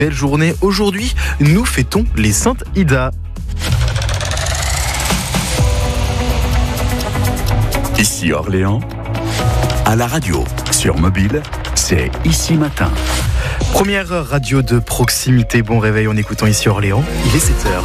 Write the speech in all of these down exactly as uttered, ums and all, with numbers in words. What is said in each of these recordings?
Belle journée. Aujourd'hui, nous fêtons les Saintes Ida. Ici Orléans, à la radio, sur mobile, c'est Ici Matin. Première radio de proximité. Bon réveil en écoutant Ici Orléans. Il est sept heures.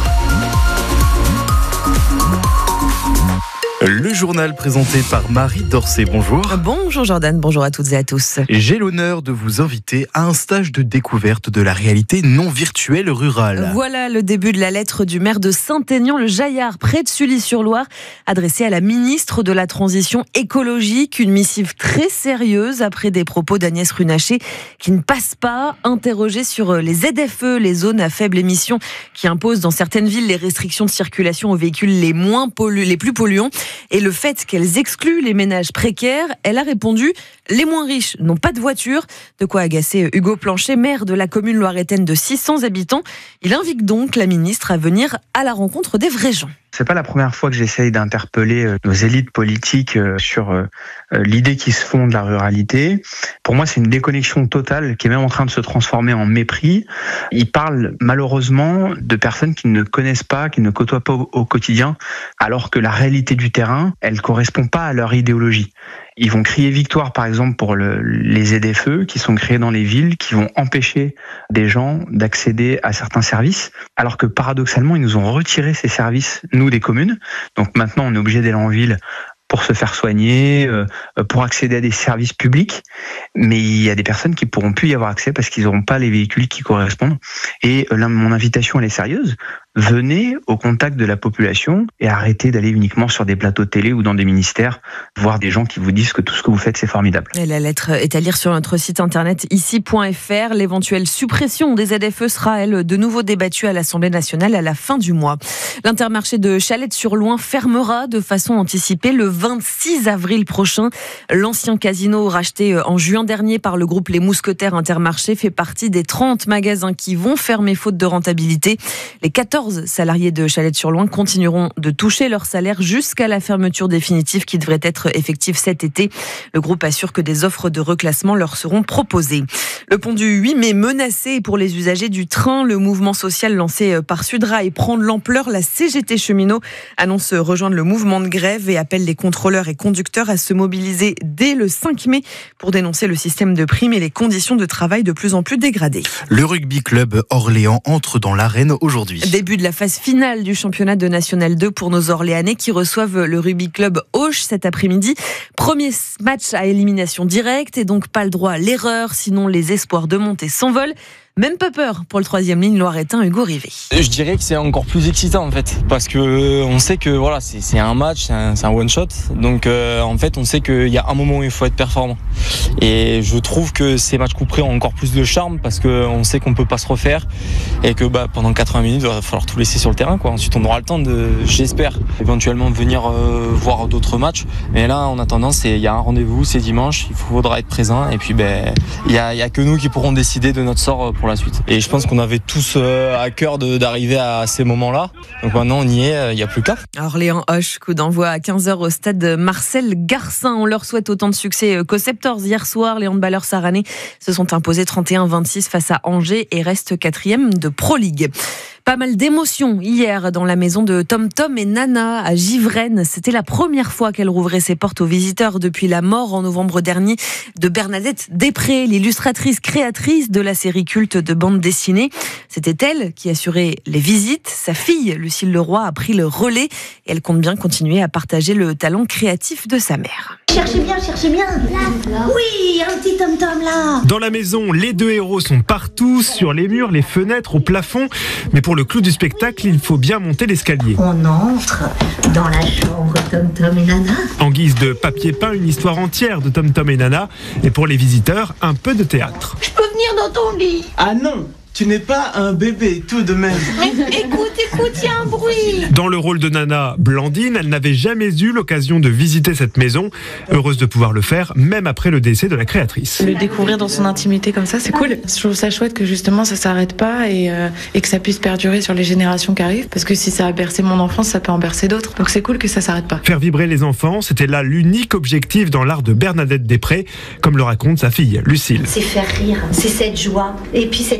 Le journal présenté par Marie Dorcet. Bonjour. Bonjour Jordan, bonjour à toutes et à tous. J'ai l'honneur de vous inviter à un stage de découverte de la réalité non virtuelle rurale. Voilà le début de la lettre du maire de Saint-Aignan-le-Jaillard, près de Sully-sur-Loire, adressée à la ministre de la Transition écologique. Une missive très sérieuse après des propos d'Agnès Runacher qui ne passent pas. Interrogée sur les Z F E, les zones à faible émission, qui imposent dans certaines villes les restrictions de circulation aux véhicules les, moins pollu- les plus polluants, et le fait qu'elles excluent les ménages précaires, elle a répondu « Les moins riches n'ont pas de voiture ». De quoi agacer Hugo Planchet, maire de la commune loiretaine de six cents habitants. Il invite donc la ministre à venir à la rencontre des vrais gens. C'est pas la première fois que j'essaye d'interpeller nos élites politiques sur l'idée qui se font de la ruralité. Pour moi, c'est une déconnexion totale qui est même en train de se transformer en mépris. Ils parlent malheureusement de personnes qui ne connaissent pas, qui ne côtoient pas au quotidien, alors que la réalité du terrain, elle correspond pas à leur idéologie. Ils vont crier victoire, par exemple, pour le, les Z F E qui sont créés dans les villes, qui vont empêcher des gens d'accéder à certains services, alors que paradoxalement, ils nous ont retiré ces services, nous, des communes. Donc maintenant, on est obligé d'aller en ville pour se faire soigner, pour accéder à des services publics. Mais il y a des personnes qui pourront plus y avoir accès parce qu'ils n'auront pas les véhicules qui correspondent. Et là, mon invitation, elle est sérieuse. Venez au contact de la population et arrêtez d'aller uniquement sur des plateaux de télé ou dans des ministères, voir des gens qui vous disent que tout ce que vous faites, c'est formidable. Et la lettre est à lire sur notre site internet ici point f r. L'éventuelle suppression des Z F E sera, elle, de nouveau débattue à l'Assemblée nationale à la fin du mois. L'Intermarché de Chalette-sur-Loing fermera de façon anticipée le vingt-six avril prochain. L'ancien casino racheté en juin dernier par le groupe Les Mousquetaires Intermarché fait partie des trente magasins qui vont fermer faute de rentabilité. Les quatorze salariés de Chalette-sur-Loing continueront de toucher leur salaire jusqu'à la fermeture définitive qui devrait être effective cet été. Le groupe assure que des offres de reclassement leur seront proposées. Le pont du huit mai menacé pour les usagers du train. Le mouvement social lancé par Sudrail prend de l'ampleur. La C G T Cheminots annonce rejoindre le mouvement de grève et appelle les contrôleurs et conducteurs à se mobiliser dès le cinq mai pour dénoncer le système de primes et les conditions de travail de plus en plus dégradées. Le rugby club Orléans entre dans l'arène aujourd'hui. Début de la phase finale du championnat de National deux pour nos Orléanais qui reçoivent le rugby club Auch cet après-midi. Premier match à élimination directe et donc pas le droit à l'erreur, sinon les espoirs de montée s'envolent. Même pas peur pour le troisième ligne loiretain Hugo Rivet. Je dirais que c'est encore plus excitant en fait, parce que euh, on sait que voilà, c'est, c'est un match, c'est un, c'est un one shot, donc euh, en fait on sait qu'il y a un moment où il faut être performant. Et je trouve que ces matchs couperés ont encore plus de charme parce qu'on sait qu'on peut pas se refaire et que bah, pendant quatre-vingts minutes il va falloir tout laisser sur le terrain quoi. Ensuite on aura le temps de, j'espère, éventuellement venir euh, voir d'autres matchs. Mais là en attendant c'est il y a un rendez-vous, c'est dimanche, il faudra être présent et puis ben il y a, y a que nous qui pourrons décider de notre sort pour la suite. Et je pense qu'on avait tous euh, à cœur de, d'arriver à ces moments-là. Donc maintenant on y est, il euh, n'y a plus qu'à. Orléans Auch, coup d'envoi à quinze heures au stade Marcel Garcin. On leur souhaite autant de succès qu'au Septors. Hier soir, les handballeurs saranais se sont imposés trente et un vingt-six face à Angers et restent quatrième de Pro League. Pas mal d'émotions hier dans la maison de Tom Tom et Nana à Givrennes. C'était la première fois qu'elle rouvrait ses portes aux visiteurs depuis la mort en novembre dernier de Bernadette Després, l'illustratrice créatrice de la série culte de bande dessinée. C'était elle qui assurait les visites. Sa fille, Lucille Leroy, a pris le relais et elle compte bien continuer à partager le talent créatif de sa mère. Cherchez bien, cherchez bien. Là, là. Oui, un petit tom-tom là. Dans la maison, les deux héros sont partout, sur les murs, les fenêtres, au plafond. Mais pour le clou du spectacle, il faut bien monter l'escalier. On entre dans la chambre Tom Tom et Nana. En guise de papier peint, une histoire entière de Tom Tom et Nana. Et pour les visiteurs, un peu de théâtre. Je peux venir dans ton lit? Ah non! Tu n'es pas un bébé, tout de même. Mais écoute, écoute, il y a un bruit. Dans le rôle de Nana, Blandine, elle n'avait jamais eu l'occasion de visiter cette maison. Heureuse de pouvoir le faire, même après le décès de la créatrice. Le découvrir dans son intimité comme ça, c'est cool. Je trouve ça chouette que justement ça s'arrête pas et, euh, et que ça puisse perdurer sur les générations qui arrivent. Parce que si ça a bercé mon enfance, ça peut en bercer d'autres. Donc c'est cool que ça s'arrête pas. Faire vibrer les enfants, c'était là l'unique objectif dans l'art de Bernadette Després, comme le raconte sa fille, Lucille. C'est faire rire, c'est cette joie. Et puis cette innocence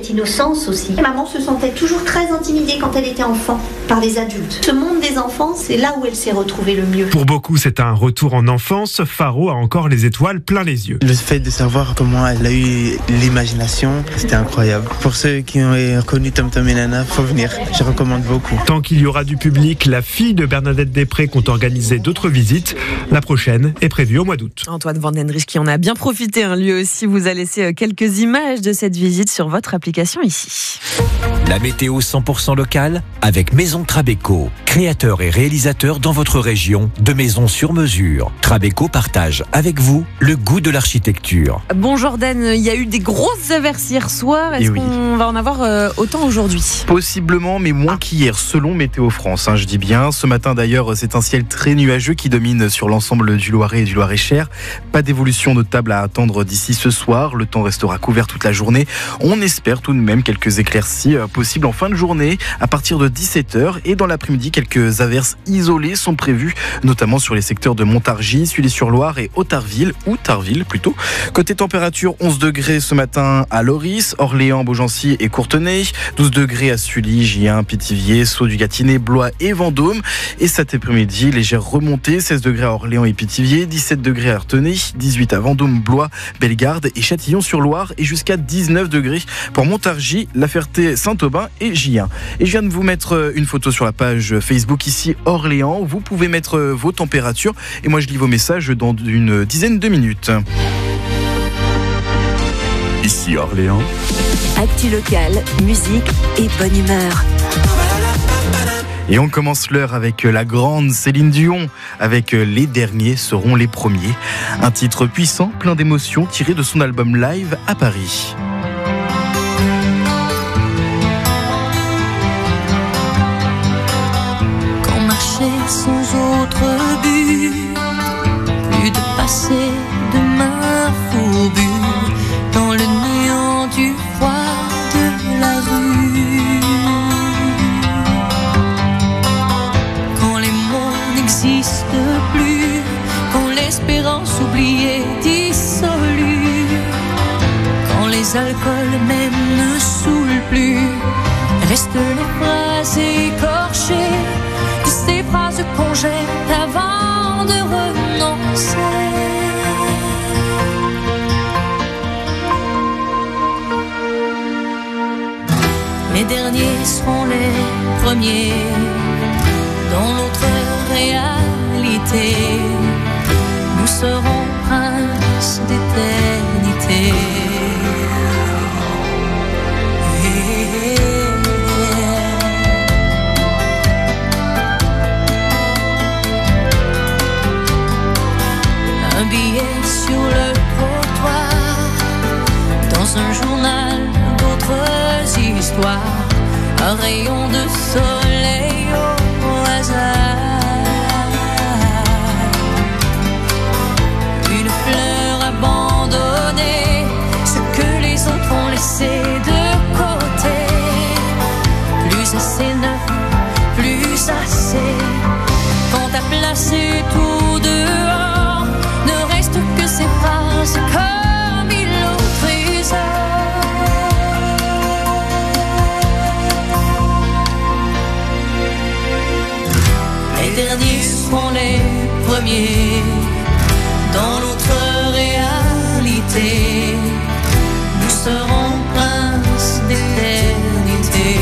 danse aussi. Maman se sentait toujours très intimidée quand elle était enfant par les adultes. Ce monde des enfants, c'est là où elle s'est retrouvée le mieux. Pour beaucoup, c'est un retour en enfance. Faro a encore les étoiles plein les yeux. Le fait de savoir comment elle a eu l'imagination, c'était incroyable. Pour ceux qui ont reconnu Tom Tom et Nana, faut venir. Je recommande beaucoup. Tant qu'il y aura du public, la fille de Bernadette Després compte organiser d'autres visites. La prochaine est prévue au mois d'août. Antoine Van Den Rich qui en a bien profité, hein, lui aussi, vous a laissé quelques images de cette visite sur votre application ici. La météo cent pour cent locale avec Maison Trabeco, créateur et réalisateur dans votre région de maisons sur mesure. Trabeco partage avec vous le goût de l'architecture. Bon Jordan, il y a eu des grosses averses hier soir. Est-ce oui. qu'on va en avoir euh, autant aujourd'hui ? Possiblement, mais moins qu'hier, selon Météo France. Hein, je dis bien. Ce matin d'ailleurs, c'est un ciel très nuageux qui domine sur l'ensemble du Loiret et du Loir-et-Cher. Pas d'évolution notable à attendre d'ici ce soir. Le temps restera couvert toute la journée. On espère tout de même quelques éclaircies possibles en fin de journée à partir de dix-sept heures. Et dans l'après-midi, quelques averses isolées sont prévues, notamment sur les secteurs de Montargis, Sully-sur-Loire et Ottarville, ou Tarville plutôt. Côté température, onze degrés ce matin à Loris, Orléans, Beaugency et Courtenay, douze degrés à Sully, Gien, Pithiviers, Sceaux-du-Gâtinais, Blois et Vendôme. Et cet après-midi, légère remontée, seize degrés à Orléans et Pithiviers, dix-sept degrés à Artenay, dix-huit à Vendôme, Blois, Bellegarde et Châtillon-sur-Loire et jusqu'à dix-neuf degrés pour Montargis, La Ferté, Saint-Aubin et Gien. Et je viens de vous mettre une photo sur la page Facebook ici Orléans. Vous pouvez mettre vos températures et moi je lis vos messages dans une dizaine de minutes. Ici Orléans. Actu local, musique et bonne humeur. Et on commence l'heure avec la grande Céline Dion, avec Les Derniers seront les premiers. Un titre puissant, plein d'émotions, tiré de son album live à Paris. Quand marcher sans autre but, plus de passé, demain fourbu, dans le néant du froid de la rue. Quand les mots n'existent plus, quand l'espérance oubliée dissolue, quand les alcools même ne saoulent plus, restent les phrases écorchées, de ces phrases qu'on jette avant de renoncer. Les derniers seront les premiers dans l'autre réalité. Nous serons princes d'éternité. Un billet sur le trottoir, dans un journal d'autres histoires, un rayon de soleil au hasard, une fleur abandonnée, ce que les autres ont laissé de côté, plus assez neuf, plus assez, quand t'as placé tout dehors, ne reste que ces phrases comme il au trésor. Les derniers seront les premiers dans l'autre réalité. Nous serons princes d'éternité.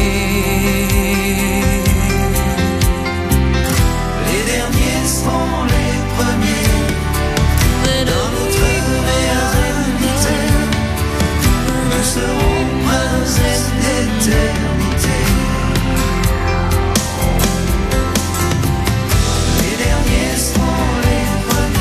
Les derniers seront les premiers dans l'autre réalité. Nous serons princes d'éternité. Les derniers seront les premiers.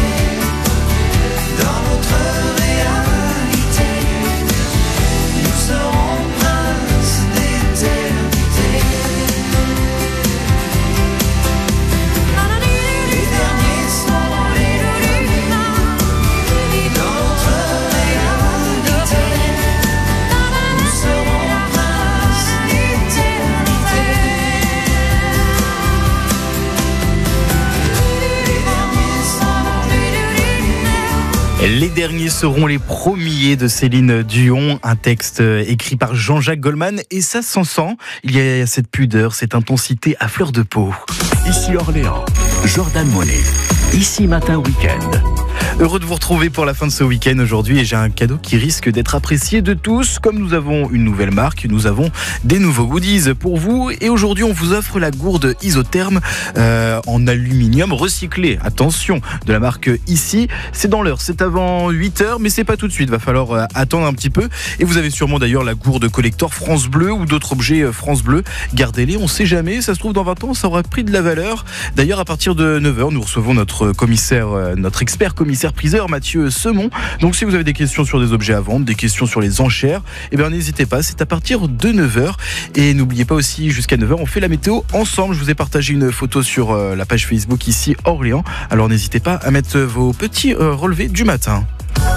Les derniers seront les premiers de Céline Dion, un texte écrit par Jean-Jacques Goldman, et ça s'en sent. Il y a cette pudeur, cette intensité à fleur de peau. Ici Orléans, Jordan Monet. Ici Matin Week-end. Heureux de vous retrouver pour la fin de ce week-end aujourd'hui, et j'ai un cadeau qui risque d'être apprécié de tous. Comme nous avons une nouvelle marque, nous avons des nouveaux goodies pour vous, et aujourd'hui on vous offre la gourde isotherme euh, en aluminium recyclé. Attention, de la marque Ici. C'est dans l'heure, c'est avant huit heures, mais c'est pas tout de suite, va falloir euh, attendre un petit peu. Et vous avez sûrement d'ailleurs la gourde collector France Bleu ou d'autres objets euh, France Bleu. Gardez-les, on sait jamais, ça se trouve dans vingt ans ça aura pris de la valeur. D'ailleurs à partir de neuf heures, nous recevons notre commissaire, euh, notre expert commissaire priseur Mathieu Semon. Donc si vous avez des questions sur des objets à vendre, des questions sur les enchères, eh bien n'hésitez pas, c'est à partir de neuf heures. Et n'oubliez pas aussi, jusqu'à neuf heures, on fait la météo ensemble. Je vous ai partagé une photo sur euh, la page Facebook Ici Orléans. Alors n'hésitez pas à mettre vos petits euh, relevés du matin.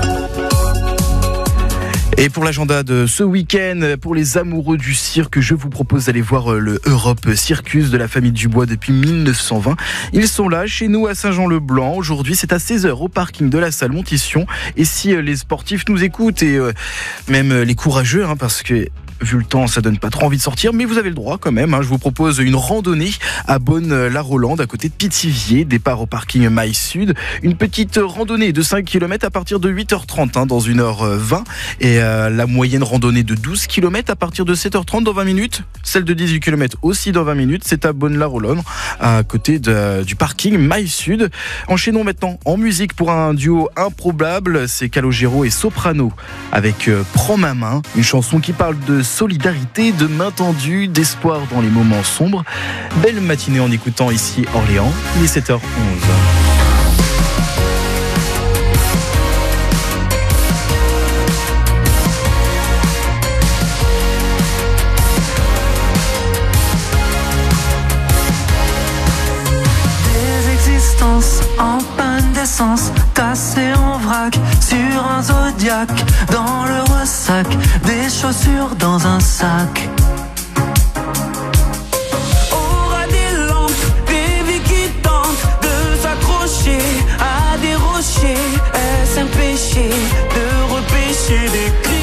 Et pour l'agenda de ce week-end, pour les amoureux du cirque, je vous propose d'aller voir le Europe Circus de la famille Dubois depuis mille neuf cent vingt. Ils sont là, chez nous à Saint-Jean-le-Blanc. Aujourd'hui, c'est à seize heures au parking de la salle Montition. Et si les sportifs nous écoutent, et euh, même les courageux, hein, parce que vu le temps, ça donne pas trop envie de sortir, mais vous avez le droit quand même. Hein. Je vous propose une randonnée à Bonne-la-Rolande, à côté de Pithiviers, départ au parking Maille Sud. Une petite randonnée de cinq kilomètres à partir de huit heures trente, hein, dans une heure vingt. Et euh, la moyenne randonnée de douze kilomètres à partir de sept heures trente dans vingt minutes. Celle de dix-huit kilomètres aussi dans vingt minutes. C'est à Bonne-la-Rolande, à côté de, du parking Maille Sud. Enchaînons maintenant en musique pour un duo improbable. C'est Calogero et Soprano avec euh, Prends ma main, une chanson qui parle de solidarité, de main tendue, d'espoir dans les moments sombres. Belle matinée en écoutant Ici Orléans, il est sept heures onze. En panne d'essence, cassé en vrac sur un Zodiac, dans le ressac, des chaussures dans un sac. Aura des lampes, des vies qui tentent de s'accrocher à des rochers. Est-ce un péché de repêcher des cris?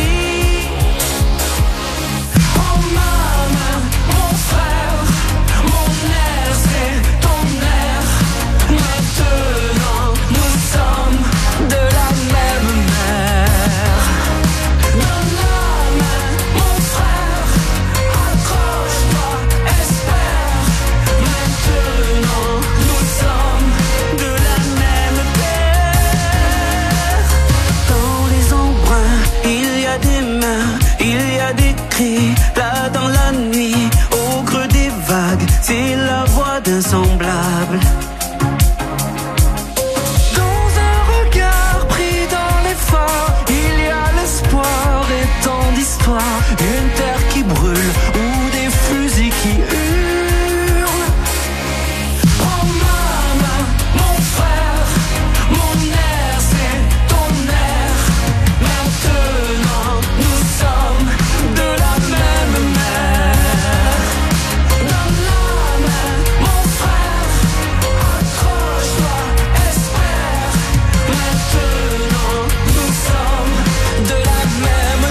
Oh maman, mon frère, mon air, c'est ton air. Maintenant, nous sommes de la même mer. Donne la main, mon frère, accroche-toi, espère. Maintenant, nous sommes de la même terre. Dans les embruns, il y a des mains, il y a des cris. Là dans la nuit, au creux des vagues, c'est la voix d'un semblable. Il y a l'espoir et tant d'histoires, une terre qui brûle ou des fusils qui hurlent. Oh maman, mon frère, mon air, c'est ton air. Maintenant, nous sommes de la même mer. Donne la main, mon frère, accroche-toi, espère. Maintenant, nous sommes de la même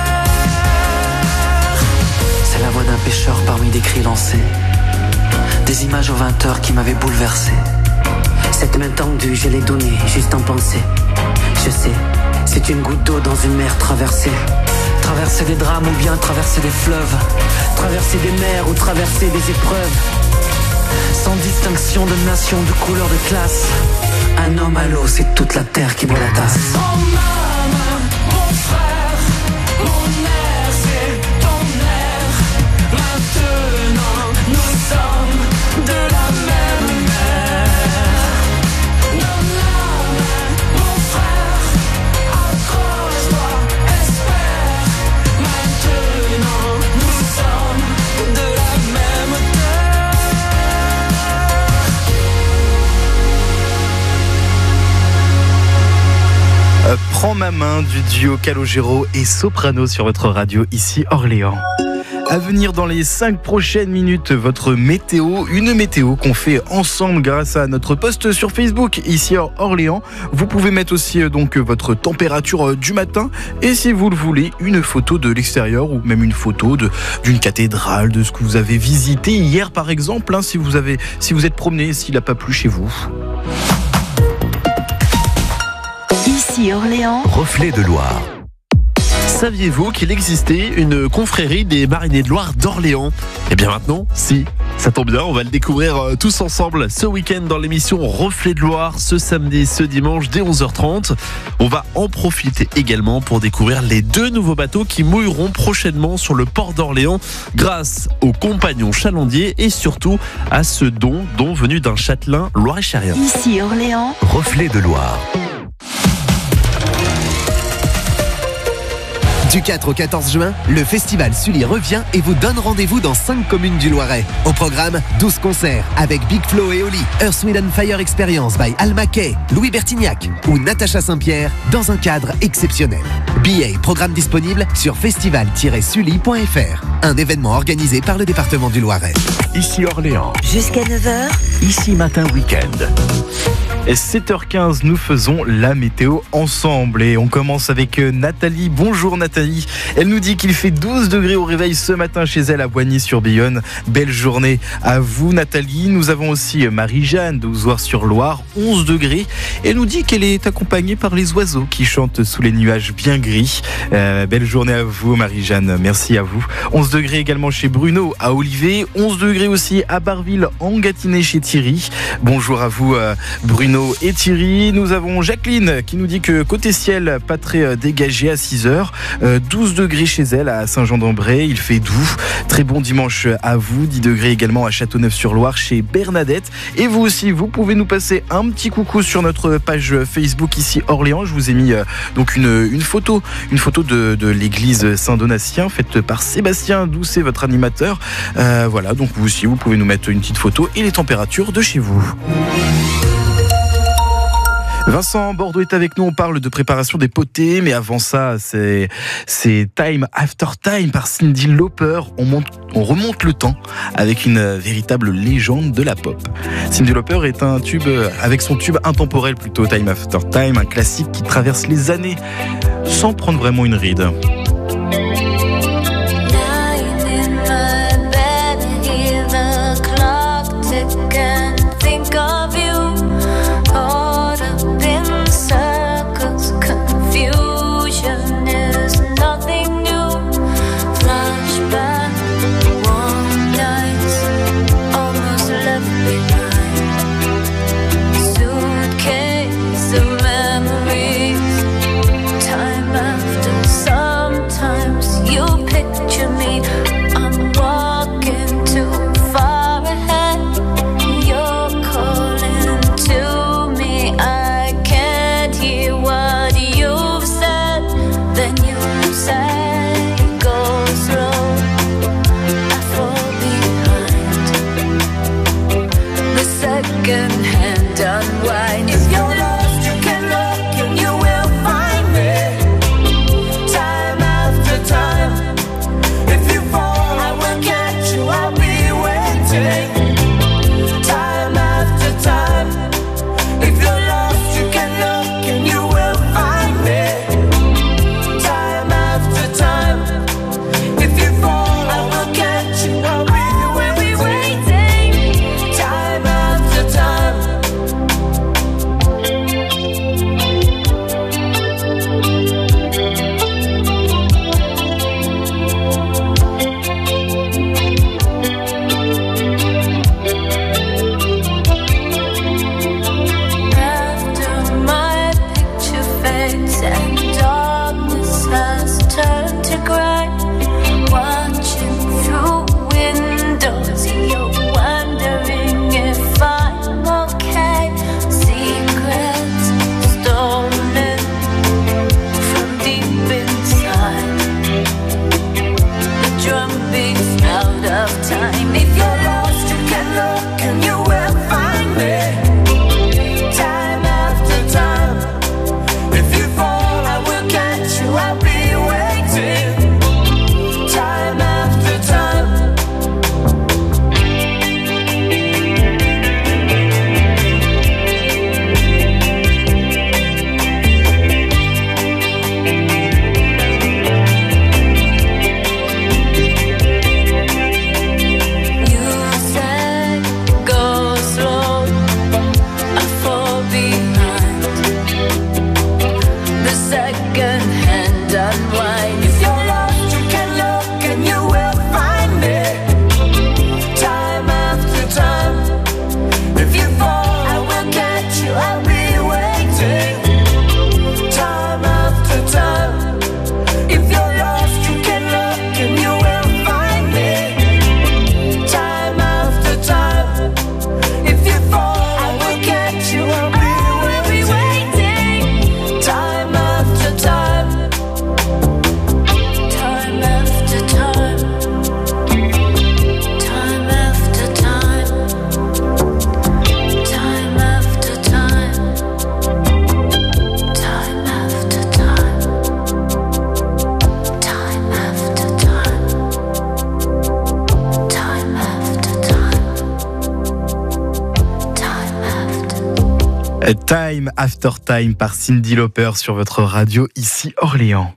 terre. C'est la voix d'un pêcheur parmi des cris lancés, des images aux vingt heures qui m'avaient bouleversé. Cette main tendue, je l'ai donnée juste en pensée. Je sais, c'est une goutte d'eau dans une mer traversée. Traverser des drames ou bien traverser des fleuves, traverser des mers ou traverser des épreuves, sans distinction de nation, de couleur, de classe. Un homme à l'eau, c'est toute la terre qui boit la tasse. Oh maman, mon frère, mon air, c'est ton air. Maintenant, nous sommes de la même mer. Donne la main, mon frère, accroche-toi, espère. Maintenant, nous sommes de la même terre. Euh, Prends ma main du duo Calogero et Soprano sur votre radio Ici Orléans. À venir dans les cinq prochaines minutes, votre météo, une météo qu'on fait ensemble grâce à notre post sur Facebook ici à Orléans. Vous pouvez mettre aussi donc votre température du matin et si vous le voulez, une photo de l'extérieur ou même une photo de, d'une cathédrale, de ce que vous avez visité hier par exemple, hein, si vous avez, si vous êtes promené, s'il n'a pas plu chez vous. Ici Orléans, Reflet de Loire. Saviez-vous qu'il existait une confrérie des mariners de Loire d'Orléans ? Eh bien maintenant, si, ça tombe bien, on va le découvrir tous ensemble ce week-end dans l'émission Reflet de Loire, ce samedi, ce dimanche dès onze heures trente. On va en profiter également pour découvrir les deux nouveaux bateaux qui mouilleront prochainement sur le port d'Orléans grâce aux compagnons chalandiers et surtout à ce don, don venu d'un châtelain loir-et-cherien. Ici Orléans, Reflet de Loire. Du quatre au quatorze juin, le festival Sully revient et vous donne rendez-vous dans cinq communes du Loiret. Au programme, douze concerts avec Big Flo et Oli, Earth, Wind and Fire Experience by Alma Kay, Louis Bertignac ou Natacha Saint-Pierre dans un cadre exceptionnel. Billets et programmes disponibles sur festival tiret sully point f r. Un événement organisé par le département du Loiret. Ici Orléans. jusqu'à neuf heures. Ici Matin Week-end. Et sept heures quinze, nous faisons la météo ensemble et on commence avec Nathalie. Bonjour Nathalie. Elle nous dit qu'il fait douze degrés au réveil ce matin chez elle à Boigny-sur-Bayonne. Belle journée à vous Nathalie. Nous avons aussi Marie-Jeanne d'Ozoir-sur-Loire, onze degrés. Elle nous dit qu'elle est accompagnée par les oiseaux qui chantent sous les nuages bien gris. Euh, belle journée à vous Marie-Jeanne, merci à vous. onze degrés également chez Bruno à Olivet, onze degrés aussi à Barville en Gâtinais chez Thierry. Bonjour à vous euh, Bruno et Thierry. Nous avons Jacqueline qui nous dit que côté ciel, pas très dégagé à six heures. Euh, douze degrés chez elle à Saint-Jean-d'Ambray. Il fait doux. Très bon dimanche à vous. dix degrés également à Châteauneuf-sur-Loire chez Bernadette. Et vous aussi, vous pouvez nous passer un petit coucou sur notre page Facebook ici Orléans. Je vous ai mis euh, donc une, une photo, une photo de, de l'église Saint-Donatien faite par Sébastien Doucet, votre animateur. Euh, voilà, donc vous aussi, vous pouvez nous mettre une petite photo et les températures de chez vous. Vincent Bordeaux est avec nous, on parle de préparation des potées, mais avant ça, c'est, c'est Time After Time par Cyndi Lauper. On, monte, on remonte le temps avec une véritable légende de la pop. Cyndi Lauper est un tube, avec son tube intemporel plutôt, Time After Time, un classique qui traverse les années sans prendre vraiment une ride. Time after some Time After Time par Cyndi Lauper sur votre radio, ici Orléans.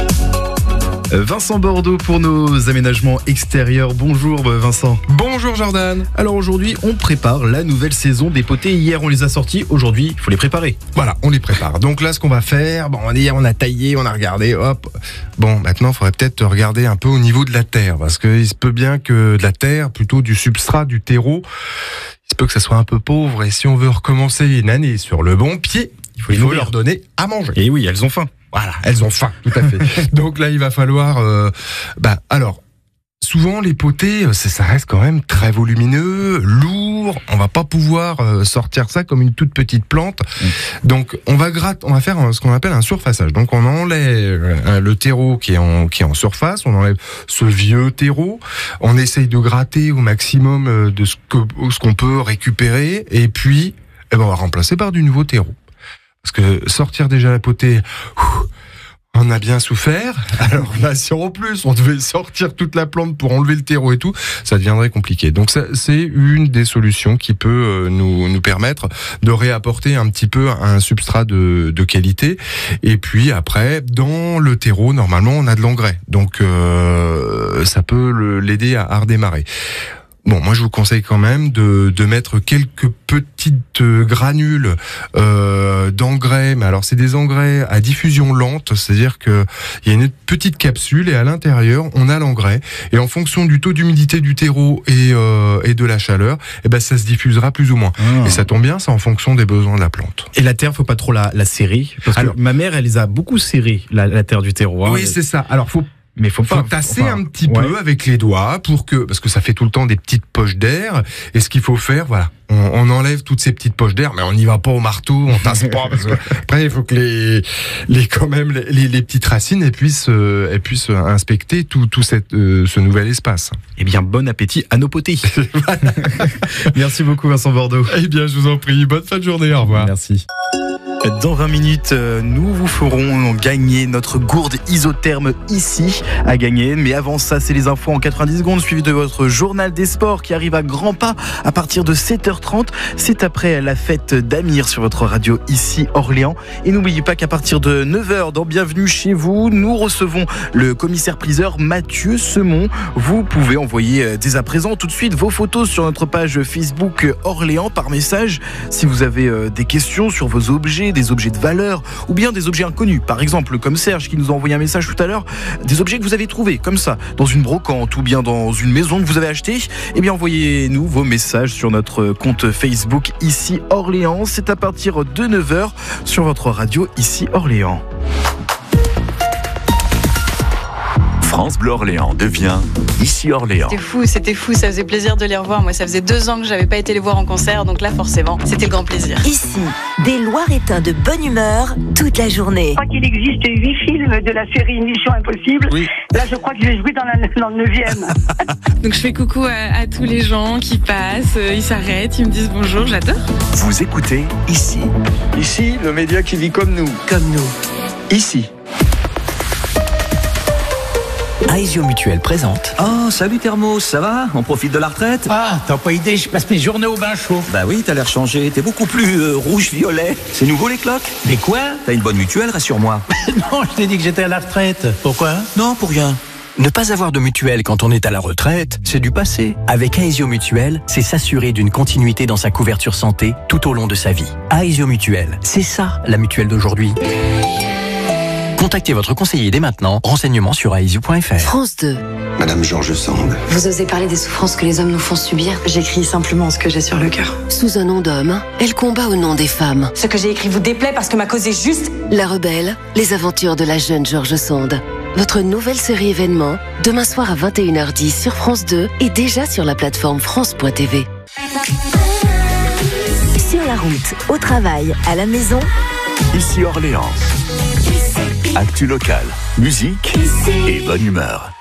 Vincent Bordeaux pour nos aménagements extérieurs. Bonjour Vincent. Bonjour Jordan. Alors aujourd'hui, on prépare la nouvelle saison des potés. Hier, on les a sortis. Aujourd'hui, il faut les préparer. Voilà, on les prépare. Donc là, ce qu'on va faire, bon, hier, on a taillé, on a regardé, hop. Bon, maintenant, il faudrait peut-être regarder un peu au niveau de la terre, parce qu'il se peut bien que de la terre, plutôt du substrat, du terreau, il se peut que ça soit un peu pauvre. Et si on veut recommencer une année sur le bon pied, il faut, il faut leur donner à manger. Et oui, elles ont faim. Voilà, elles ont faim, tout à fait. Donc là, il va falloir... Euh, bah, alors, souvent, les potés, ça reste quand même très volumineux, lourd. On va pas pouvoir euh, sortir ça comme une toute petite plante. Mmh. Donc, on va gratter, on va faire ce qu'on appelle un surfaçage. Donc, on enlève euh, le terreau qui est en qui est en surface. On enlève ce vieux terreau. On essaye de gratter au maximum de ce que ce qu'on peut récupérer. Et puis, eh ben, on va remplacer par du nouveau terreau. Parce que sortir déjà la potée, on a bien souffert. Alors là, si en plus on devait sortir toute la plante pour enlever le terreau et tout, ça deviendrait compliqué. Donc ça, c'est une des solutions qui peut nous nous permettre de réapporter un petit peu un substrat de, de qualité. Et puis après, dans le terreau, normalement, on a de l'engrais. Donc euh, ça peut le, l'aider à, à redémarrer. Bon, moi je vous conseille quand même de, de mettre quelques petites granules euh, d'engrais, mais alors c'est des engrais à diffusion lente, c'est-à-dire que il y a une petite capsule et à l'intérieur on a l'engrais et en fonction du taux d'humidité du terreau et, euh, et de la chaleur, eh ben ça se diffusera plus ou moins. Ah. Et ça tombe bien, c'est en fonction des besoins de la plante. Et la terre, faut pas trop la, la serrer, parce alors, que ma mère elle les a beaucoup serrées la, la terre du terreau. Hein, oui, c'est ça. Alors faut Mais faut pas faut tasser faut pas. un petit ouais. peu avec les doigts pour que, parce que ça fait tout le temps des petites poches d'air. Et ce qu'il faut faire, voilà, on, on enlève toutes ces petites poches d'air, mais on n'y va pas au marteau, on tasse pas, parce que après il faut que les, les quand même les, les petites racines elles puissent, euh, elles puissent inspecter tout, tout cette, euh, ce nouvel espace. Eh bien, bon appétit à nos potés. Merci beaucoup Vincent Bordeaux. Eh bien, je vous en prie, bonne fin de journée, au revoir. Merci. Dans vingt minutes, nous vous ferons gagner notre gourde isotherme ici à gagner. Mais avant ça, c'est les infos en quatre-vingt-dix secondes, suivi de votre journal des sports qui arrive à grands pas à partir de sept heures trente. C'est après la fête d'Amir sur votre radio ici Orléans. Et n'oubliez pas qu'à partir de neuf heures, dans Bienvenue chez vous, nous recevons le commissaire-priseur Mathieu Semon. Vous pouvez envoyer dès à présent tout de suite vos photos sur notre page Facebook Orléans par message. Si vous avez des questions sur vos objets, des objets de valeur ou bien des objets inconnus, par exemple comme Serge qui nous a envoyé un message tout à l'heure, des objets que vous avez trouvés comme ça dans une brocante ou bien dans une maison que vous avez achetée, eh bien envoyez-nous vos messages sur notre compte Facebook ici Orléans. C'est à partir de neuf heures sur votre radio ici Orléans. France Bleu Orléans devient ici Orléans. C'était fou, c'était fou, ça faisait plaisir de les revoir. Moi, ça faisait deux ans que j'avais pas été les voir en concert, donc là, forcément, c'était le grand plaisir. Ici, des Loiretains de bonne humeur toute la journée. Je crois qu'il existe huit films de la série Mission Impossible. Oui. Là, je crois que je vais jouer dans, la, dans le neuvième. Donc, je fais coucou à, à tous les gens qui passent, ils s'arrêtent, ils me disent bonjour, j'adore. Vous écoutez ici. Ici, le média qui vit comme nous. Comme nous. Ici. Aesio Mutuel présente. Oh, salut Thermos, ça va? On profite de la retraite? Ah, t'as pas idée, je passe mes journées au bain chaud. Bah oui, t'as l'air changé, t'es beaucoup plus euh, rouge-violet. C'est nouveau les cloques? Mais quoi? T'as une bonne mutuelle, rassure-moi. Non, je t'ai dit que j'étais à la retraite. Pourquoi? Non, pour rien. Ne pas avoir de mutuelle quand on est à la retraite, c'est du passé. Avec Aesio Mutuel, c'est s'assurer d'une continuité dans sa couverture santé tout au long de sa vie. Aesio Mutuel, c'est ça la mutuelle d'aujourd'hui. Contactez votre conseiller dès maintenant. Renseignements sur aesio point f r. France deux. Madame Georges Sand. Vous osez parler des souffrances que les hommes nous font subir? J'écris simplement ce que j'ai sur le cœur. Sous un nom d'homme, elle combat au nom des femmes. Ce que j'ai écrit vous déplaît parce que ma cause est juste. La rebelle, les aventures de la jeune Georges Sand. Votre nouvelle série événement, demain soir à vingt et une heures dix sur France deux et déjà sur la plateforme France point t v. Sur la route, au travail, à la maison. Ici Orléans. Actu local, musique et bonne humeur.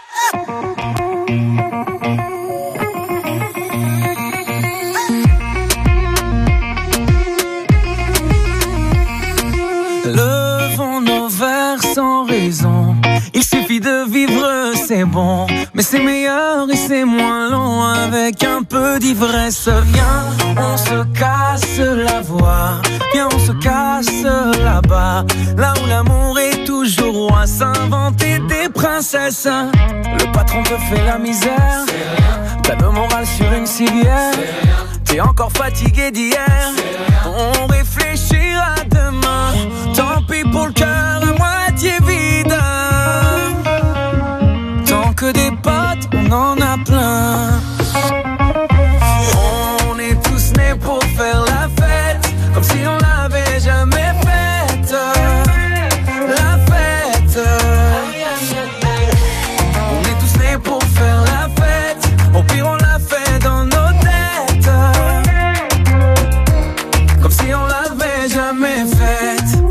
Levons nos verres sans raison. Il suffit de vivre, c'est bon. Mais c'est meilleur et c'est moins long. bon avec un peu d'ivresse. Viens, on se casse la voix. Viens, on se casse là-bas, là où l'amour est toujours roi. S'inventer des princesses. Le patron te fait la misère. T'as le moral sur une civière. T'es encore fatigué d'hier. On réfléchira demain. Tant pis pour le cœur à moitié vide. Tant que des potes, on en a plein. On est tous nés pour faire la fête, comme si on l'avait jamais faite. La fête. On est tous nés pour faire la fête. Au pire on l'a fait dans nos têtes, comme si on l'avait jamais faite.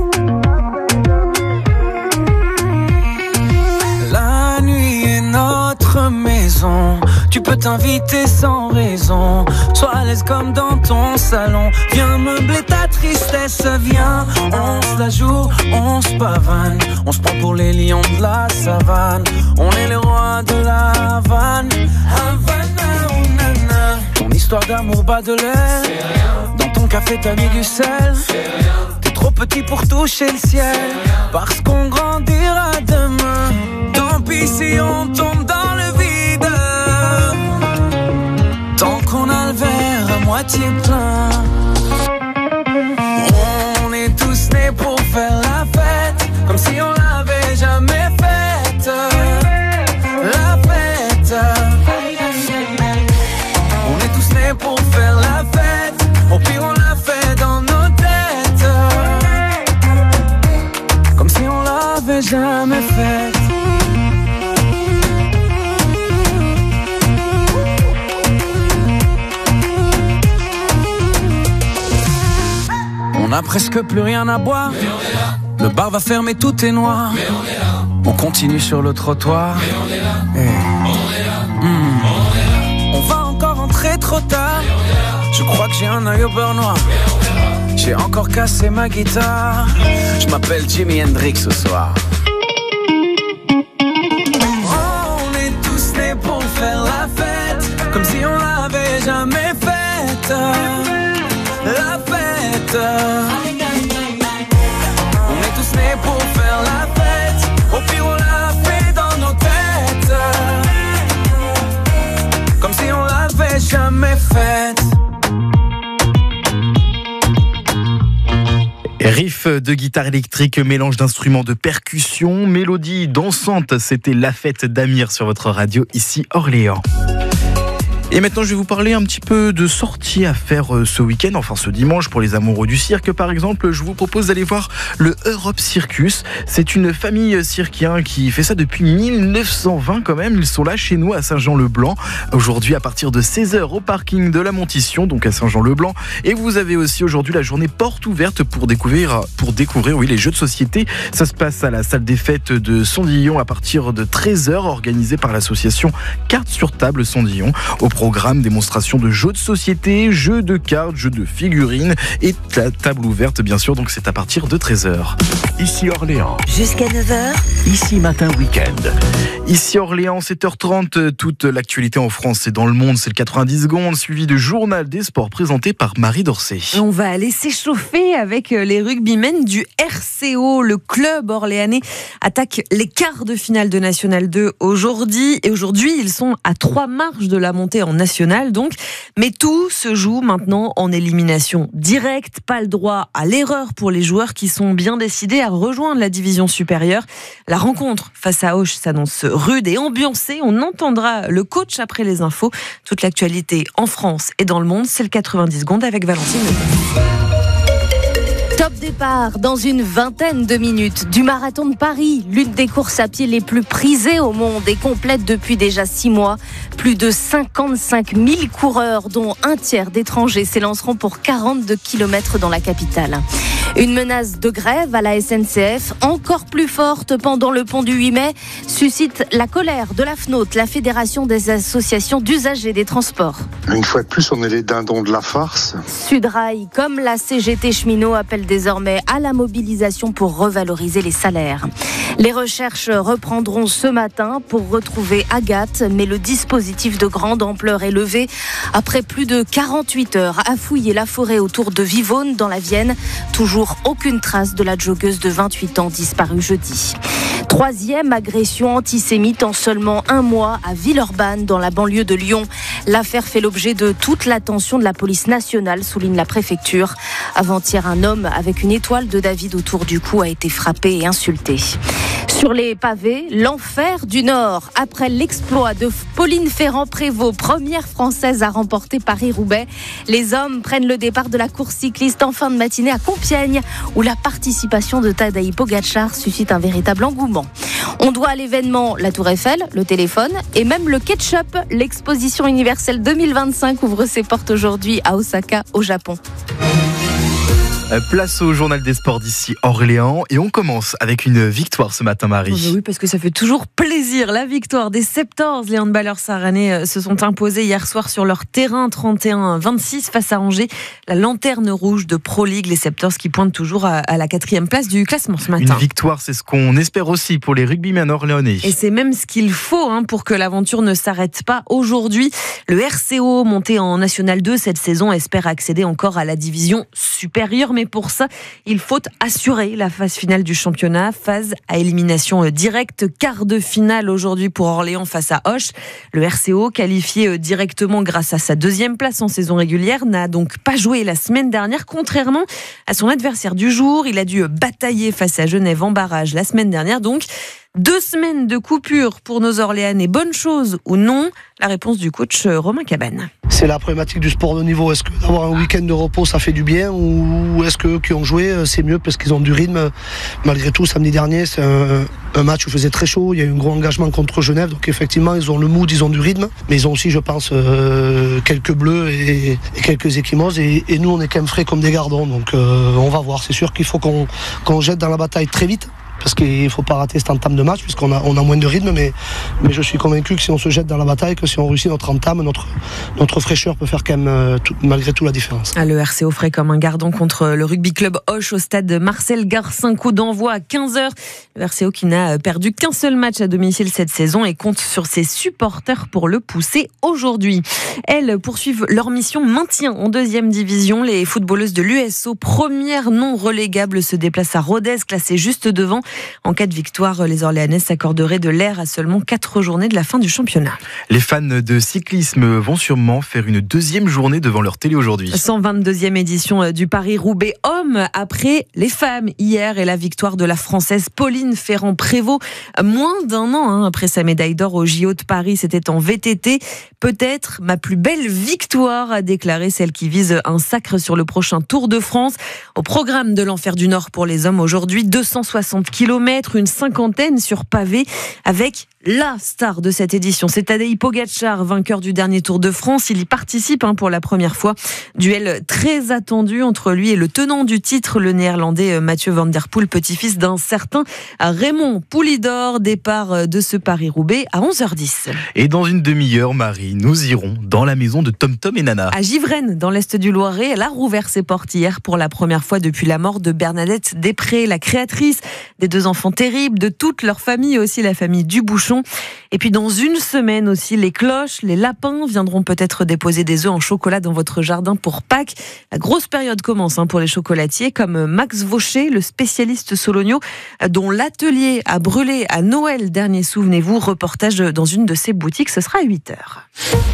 La nuit est notre maison. Tu peux t'inviter sans raison. Sois à l'aise comme dans ton salon. Viens meubler ta tristesse. Viens, on se la joue, on se pavane. On se prend pour les lions de la savane. On est les rois de la Havane. Havana, oh nana. Ton histoire d'amour bat de l'air. Dans ton café t'as mis du sel. T'es trop petit pour toucher le ciel. Parce qu'on grandira demain. Tant pis si on tombe dans le vide. Tant qu'on a le verre à moitié plein. On est tous nés pour faire la fête, comme si on l'avait jamais faite. La fête. On est tous nés pour faire la fête. Au pire on l'a fait dans nos têtes, comme si on l'avait jamais faite. On a presque plus rien à boire. Le bar va fermer, tout est noir. On continue sur le trottoir. Et... Mmh. On va encore entrer trop tard. Je crois que j'ai un œil au beurre noir. J'ai encore cassé ma guitare. Je m'appelle Jimi Hendrix ce soir. Oh, on est tous nés pour faire la fête, comme si on l'avait jamais faite. La fête. On est tous nés pour faire la fête. Au pire on l'a fait dans nos têtes, comme si on l'avait jamais faite. Riff de guitare électrique, mélange d'instruments de percussion, mélodie dansante, c'était La Fête d'Amir sur votre radio, ici Orléans. Et maintenant, je vais vous parler un petit peu de sorties à faire ce week-end, enfin ce dimanche pour les amoureux du cirque. Par exemple, je vous propose d'aller voir le Europe Circus. C'est une famille circain qui fait ça depuis mille neuf cent vingt quand même. Ils sont là chez nous à Saint-Jean-le-Blanc. Aujourd'hui, à partir de seize heures au parking de la Montition, donc à Saint-Jean-le-Blanc. Et vous avez aussi aujourd'hui la journée porte ouverte pour découvrir, pour découvrir oui, les jeux de société. Ça se passe à la salle des fêtes de Sondillon à partir de treize heures, organisée par l'association Cartes sur table Sondillon. Au programme, démonstration de jeux de société, jeux de cartes, jeux de figurines et la table ouverte bien sûr, donc c'est à partir de treize heures. Ici Orléans. Jusqu'à neuf heures. Ici Matin Week-end. Ici Orléans, sept heures trente, toute l'actualité en France et dans le monde, c'est le quatre-vingt-dix secondes, suivi de journal des sports présenté par Marie Dorcet. On va aller s'échauffer avec les rugbymen du R C O. Le club orléanais attaque les quarts de finale de National deux aujourd'hui. Et aujourd'hui, ils sont à trois marches de la montée en National, donc. Mais tout se joue maintenant en élimination directe. Pas le droit à l'erreur pour les joueurs qui sont bien décidés à rejoindre la division supérieure. La rencontre face à Auch s'annonce rude et ambiancée. On entendra le coach après les infos. Toute l'actualité en France et dans le monde, c'est le quatre-vingt-dix secondes avec Valentine. Top départ dans une vingtaine de minutes du marathon de Paris, l'une des courses à pied les plus prisées au monde et complète depuis déjà six mois. Plus de cinquante-cinq mille coureurs, dont un tiers d'étrangers, s'élanceront pour quarante-deux kilomètres dans la capitale. Une menace de grève à la S N C F, encore plus forte pendant le pont du huit mai, suscite la colère de la F N O T, la Fédération des associations d'usagers des transports. Une fois de plus, on est les dindons de la farce. Sudrail, comme la C G T cheminot, appelle désormais à la mobilisation pour revaloriser les salaires. Les recherches reprendront ce matin pour retrouver Agathe, mais le dispositif de grande ampleur est levé après plus de quarante-huit heures à fouiller la forêt autour de Vivonne dans la Vienne. Toujours aucune trace de la joggeuse de vingt-huit ans disparue jeudi. Troisième agression antisémite en seulement un mois à Villeurbanne, dans la banlieue de Lyon. L'affaire fait l'objet de toute l'attention de la police nationale, souligne la préfecture. Avant-hier, un homme avec une étoile de David autour du cou a été frappé et insulté. Sur les pavés, l'enfer du Nord. Après l'exploit de Pauline Ferrand-Prévot, première française à remporter Paris-Roubaix, les hommes prennent le départ de la course cycliste en fin de matinée à Compiègne, où la participation de Tadej Pogačar suscite un véritable engouement. On doit à l'événement la Tour Eiffel, le téléphone et même le ketchup. L'exposition universelle deux mille vingt-cinq ouvre ses portes aujourd'hui à Osaka, au Japon. Place au journal des sports d'ici Orléans et on commence avec une victoire ce matin, Marie. Oh oui, parce que ça fait toujours plaisir. La victoire des Septors. Les handballeurs saranais se sont imposés hier soir sur leur terrain trente et un à vingt-six face à Angers. La lanterne rouge de Pro League, les Septors qui pointent toujours à, à la quatrième place du classement ce matin. Une victoire, c'est ce qu'on espère aussi pour les rugbymen orléanais. Et c'est même ce qu'il faut hein, pour que l'aventure ne s'arrête pas aujourd'hui. Le R C O, monté en National deux cette saison, espère accéder encore à la division supérieure. Mais pour ça, il faut assurer la phase finale du championnat, phase à élimination directe, quart de finale aujourd'hui pour Orléans face à Auch. Le R C O, qualifié directement grâce à sa deuxième place en saison régulière, n'a donc pas joué la semaine dernière, contrairement à son adversaire du jour. Il a dû batailler face à Genève en barrage la semaine dernière, donc deux semaines de coupure pour nos Orléanais. Bonne chose ou non? La réponse du coach Romain Cabane. C'est la problématique du sport de haut niveau. Est-ce que d'avoir un week-end de repos, ça fait du bien, ou est-ce qu'eux qui ont joué, c'est mieux parce qu'ils ont du rythme? Malgré tout, samedi dernier, c'est un, un match où il faisait très chaud. Il y a eu un gros engagement contre Genève. Donc effectivement, ils ont le mood, ils ont du rythme. Mais ils ont aussi, je pense, euh, quelques bleus et, et quelques échymoses. Et, et nous, on est quand même frais comme des gardons. Donc euh, on va voir. C'est sûr qu'il faut qu'on, qu'on jette dans la bataille très vite. Parce qu'il ne faut pas rater cette entame de match, puisqu'on a, on a moins de rythme, mais, mais je suis convaincu que si on se jette dans la bataille, que si on réussit notre entame, notre, notre fraîcheur peut faire quand même euh, tout, malgré tout la différence. Ah, le R C O frais comme un gardon contre le rugby club Auch au stade Marcel Garcin, coup d'envoi à quinze heures. Le R C O qui n'a perdu qu'un seul match à domicile cette saison et compte sur ses supporters pour le pousser aujourd'hui. Elles poursuivent leur mission maintien en deuxième division. Les footballeuses de l'U S O, première non relégable, se déplacent à Rodez, classée juste devant. En cas de victoire, les Orléanaises s'accorderaient de l'air à seulement quatre journées de la fin du championnat. Les fans de cyclisme vont sûrement faire une deuxième journée devant leur télé aujourd'hui. cent vingt-deuxième édition du Paris-Roubaix hommes après les femmes hier et la victoire de la Française Pauline Ferrand-Prévot. Moins d'un an hein, après sa médaille d'or au J O de Paris, c'était en V T T. Peut-être ma plus belle victoire, a déclaré celle qui vise un sacre sur le prochain Tour de France. Au programme de l'Enfer du Nord pour les hommes aujourd'hui, deux cent soixante kilomètres, une cinquantaine sur pavé, avec la star de cette édition. C'est Tadej Pogačar, vainqueur du dernier Tour de France. Il y participe hein, pour la première fois. Duel très attendu entre lui et le tenant du titre, le néerlandais Mathieu Van Der Poel, petit-fils d'un certain Raymond Poulidor. Départ de ce Paris-Roubaix à onze heures dix. Et dans une demi-heure, Marie, nous irons dans la maison de Tom Tom et Nana. À Givrennes, dans l'est du Loiret, elle a rouvert ses portes hier pour la première fois depuis la mort de Bernadette Després, la créatrice des deux enfants terribles, de toute leur famille, aussi la famille Dubouchon. Et puis dans une semaine aussi, les cloches, les lapins viendront peut-être déposer des œufs en chocolat dans votre jardin pour Pâques. La grosse période commence hein, pour les chocolatiers, comme Max Vaucher, le spécialiste Sologno, dont l'atelier a brûlé à Noël dernier, souvenez-vous. Reportage dans une de ses boutiques, ce sera à huit heures.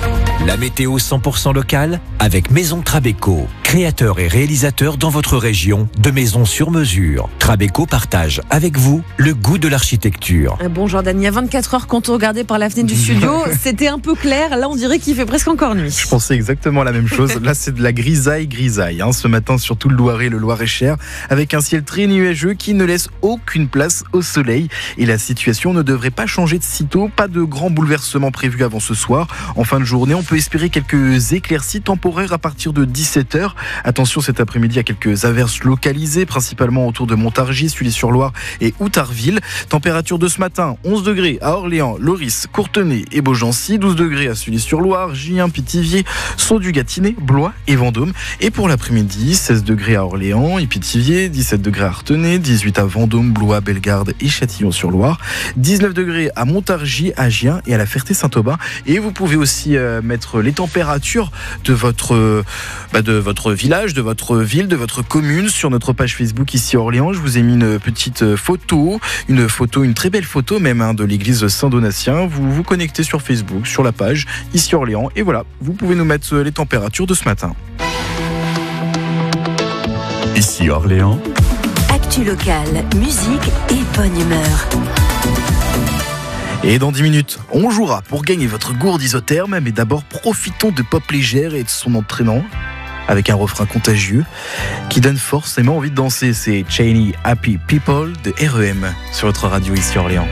La météo cent pour cent locale avec Maison Trabeco, créateur et réalisateur dans votre région de maisons sur mesure. Trabeco partage avec vous le goût de l'architecture. Bon Jordan, il y a vingt-quatre heures quand on regardait par la fenêtre du studio, c'était un peu clair. Là, on dirait qu'il fait presque encore nuit. Je pensais exactement la même chose. Là, c'est de la grisaille, grisaille. Hein, ce matin, sur tout le Loiret, le Loir-et-Cher, avec un ciel très nuageux qui ne laisse aucune place au soleil. Et la situation ne devrait pas changer de sitôt. Pas de grands bouleversements prévus avant ce soir. En fin de journée, on peut espérer quelques éclaircies temporaires à partir de dix-sept heures. Attention, cet après-midi, il y a quelques averses localisées, principalement autour de Montargis, Sully-sur-Loire et Outarville. Température de ce matin, onze degrés à Orléans, Loris, Courtenay et Beaugency, douze degrés à Sully-sur-Loire, Gien, Pithiviers, Saut-du-Gâtinais, Blois et Vendôme. Et pour l'après-midi, seize degrés à Orléans et Pithiviers, dix-sept degrés à Artenay, dix-huit à Vendôme, Blois, Bellegarde et Châtillon-sur-Loire, dix-neuf degrés à Montargis, à Gien et à la Ferté-Saint-Aubin. Et vous pouvez aussi euh, mettre les températures de votre, euh, bah de votre village, de votre ville, de votre commune sur notre page Facebook ici à Orléans. Je vous ai mis une petite photo, une photo, une très belle photo même hein, de l'église Saint-Donatien. Vous vous connectez sur Facebook, sur la page ici à Orléans. Et voilà, vous pouvez nous mettre les températures de ce matin. Ici Orléans. Actu locale, musique et bonne humeur. Et dans dix minutes, on jouera pour gagner votre gourde isotherme. Mais d'abord, profitons de pop légère et de son entraînant, avec un refrain contagieux qui donne forcément envie de danser. C'est Cheney Happy People de R E M sur votre radio ici à Orléans.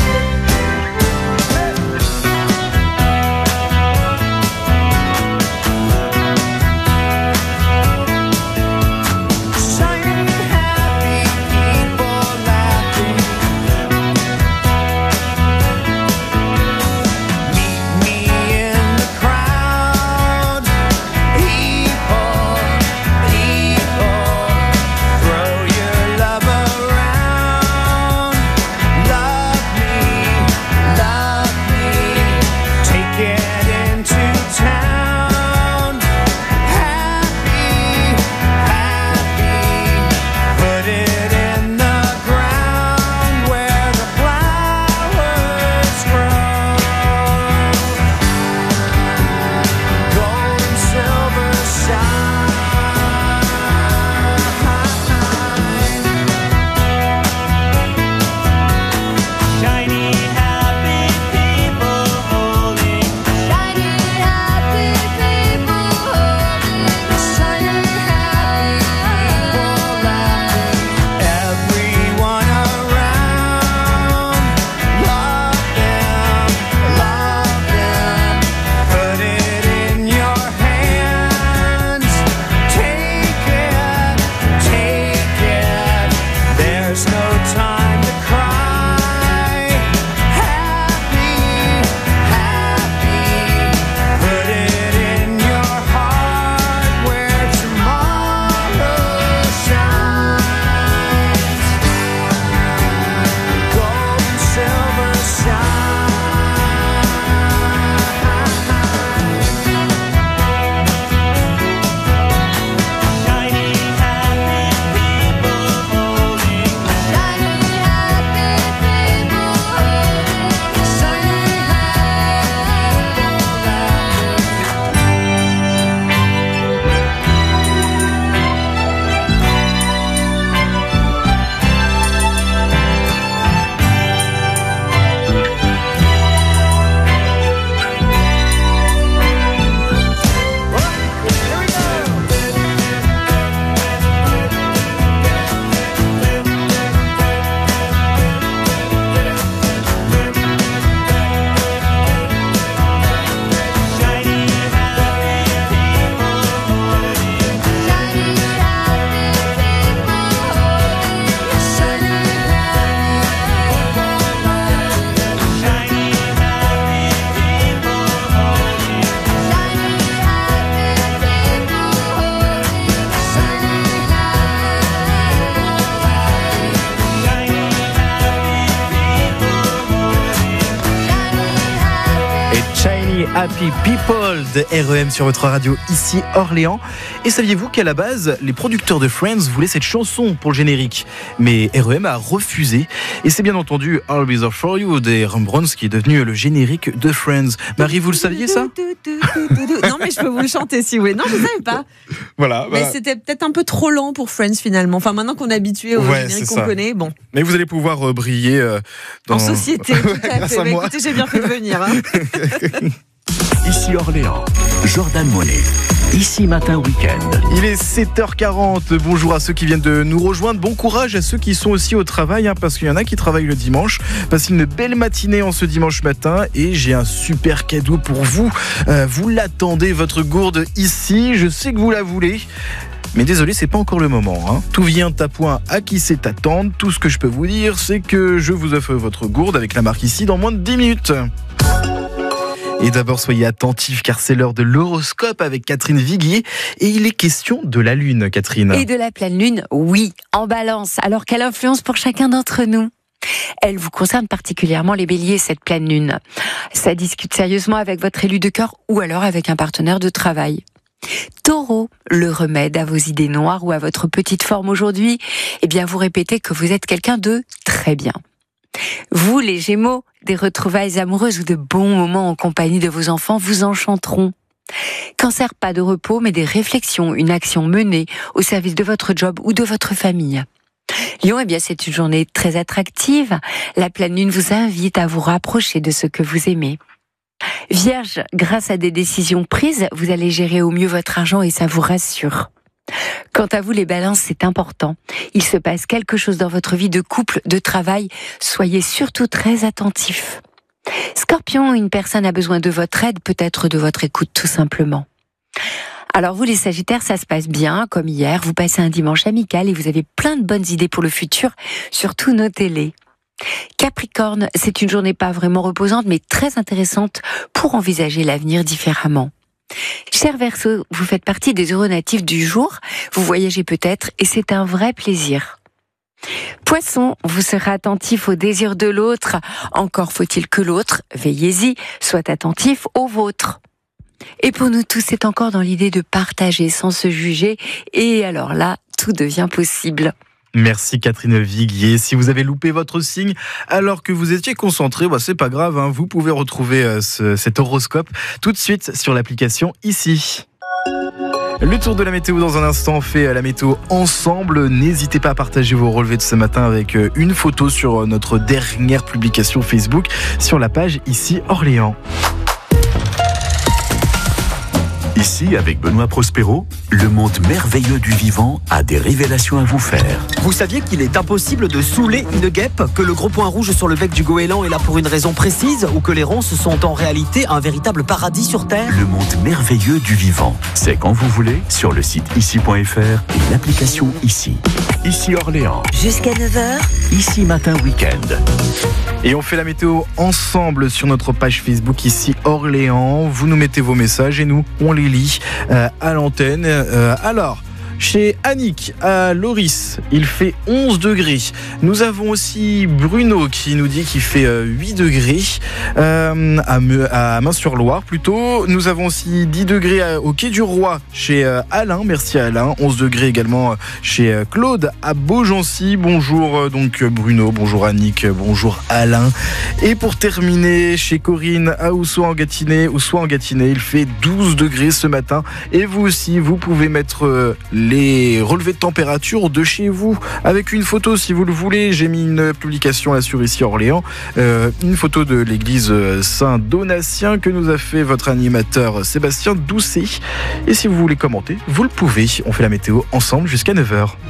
Happy People de R E M sur votre radio ici Orléans. Et saviez-vous qu'à la base, les producteurs de Friends voulaient cette chanson pour le générique, mais R E M a refusé. Et c'est bien entendu I'll Be There For You des Rembrandts qui est devenu le générique de Friends. Marie, vous le saviez ça? Non, mais je peux vous le chanter si vous voulez. Non, je ne savais pas. Voilà. Mais voilà. c'était peut-être un peu trop lent pour Friends finalement. Enfin, maintenant qu'on est habitué au ouais, générique qu'on ça. connaît, bon. Mais vous allez pouvoir euh, briller euh, dans... en société. Tout à fait. Mais écoutez, j'ai bien fait de venir. Hein. Ici Orléans, Jordan Monet. Ici Matin Week-end. Il est sept heures quarante. Bonjour à ceux qui viennent de nous rejoindre. Bon courage à ceux qui sont aussi au travail, hein, parce qu'il y en a qui travaillent le dimanche. Passez une belle matinée en ce dimanche matin. Et j'ai un super cadeau pour vous. Euh, vous l'attendez, votre gourde ici. Je sais que vous la voulez. mais désolé, c'est pas encore le moment. Hein. Tout vient à point à qui sait attendre. Tout ce que je peux vous dire, c'est que je vous offre votre gourde avec la marque ici dans moins de dix minutes. Et d'abord, soyez attentifs car c'est l'heure de l'horoscope avec Catherine Viguier. Et il est question de la Lune, Catherine. Et de la pleine Lune, oui, en Balance. Alors, quelle influence pour chacun d'entre nous ? Elle vous concerne particulièrement les béliers, cette pleine Lune. Ça discute sérieusement avec votre élu de cœur ou alors avec un partenaire de travail. Taureau, le remède à vos idées noires ou à votre petite forme aujourd'hui, eh bien vous répétez que vous êtes quelqu'un de très bien. Vous, les Gémeaux, des retrouvailles amoureuses ou de bons moments en compagnie de vos enfants vous enchanteront. Cancer, pas de repos, mais des réflexions, une action menée au service de votre job ou de votre famille. Lion, eh bien c'est une journée très attractive. La pleine lune vous invite à vous rapprocher de ce que vous aimez. Vierge, grâce à des décisions prises, vous allez gérer au mieux votre argent et ça vous rassure. Quant à vous les balances, c'est important. Il se passe quelque chose dans votre vie de couple, de travail. Soyez surtout très attentifs. Scorpion, une personne a besoin de votre aide, peut-être de votre écoute tout simplement. Alors vous les Sagittaires, ça se passe bien, comme hier. Vous passez un dimanche amical et vous avez plein de bonnes idées pour le futur. Surtout notez-les. Capricorne, c'est une journée pas vraiment reposante, mais très intéressante pour envisager l'avenir différemment. Cher Verseau, vous faites partie des heureux natifs du jour, vous voyagez peut-être et c'est un vrai plaisir. Poisson, vous serez attentif aux désirs de l'autre, encore faut-il que l'autre, veillez-y, soit attentif au vôtre. Et pour nous tous, c'est encore dans l'idée de partager sans se juger, et alors là, tout devient possible. Merci Catherine Viguier. Si vous avez loupé votre signe alors que vous étiez concentré, bah c'est pas grave, hein, vous pouvez retrouver euh, ce, cet horoscope tout de suite sur l'application ici. Le tour de la météo dans un instant, on fait la météo ensemble. N'hésitez pas à partager vos relevés de ce matin avec une photo sur notre dernière publication Facebook sur la page ici Orléans. Ici, avec Benoît Prospero, le monde merveilleux du vivant a des révélations à vous faire. Vous saviez qu'il est impossible de saouler une guêpe, que le gros point rouge sur le bec du goéland est là pour une raison précise, ou que les ronces sont en réalité un véritable paradis sur Terre ? Le monde merveilleux du vivant, c'est quand vous voulez sur le site ici point f r et l'application Ici. Ici Orléans. Jusqu'à neuf heures. Ici Matin Week-end. Et on fait la météo ensemble sur notre page Facebook ici Orléans. Vous nous mettez vos messages et nous, on les lit euh, à l'antenne. Euh, alors, chez Annick, à Loris, il fait onze degrés. Nous avons aussi Bruno qui nous dit qu'il fait huit degrés euh, à, Me, à Main-sur-Loire plutôt. Nous avons aussi dix degrés au Quai du Roi chez Alain. Merci à Alain. onze degrés également chez Claude à Beaugency. Bonjour donc Bruno, bonjour Annick, bonjour Alain. Et pour terminer, chez Corinne à Oussois-en-Gâtinais, Oussois-en-Gâtinais, il fait douze degrés ce matin. Et vous aussi, vous pouvez mettre les relevés de température de chez vous avec une photo si vous le voulez. J'ai mis une publication là sur ici Orléans, euh, une photo de l'église Saint-Donatien que nous a fait votre animateur Sébastien Doucet. Et si vous voulez commenter, vous le pouvez. On fait la météo ensemble jusqu'à neuf heures.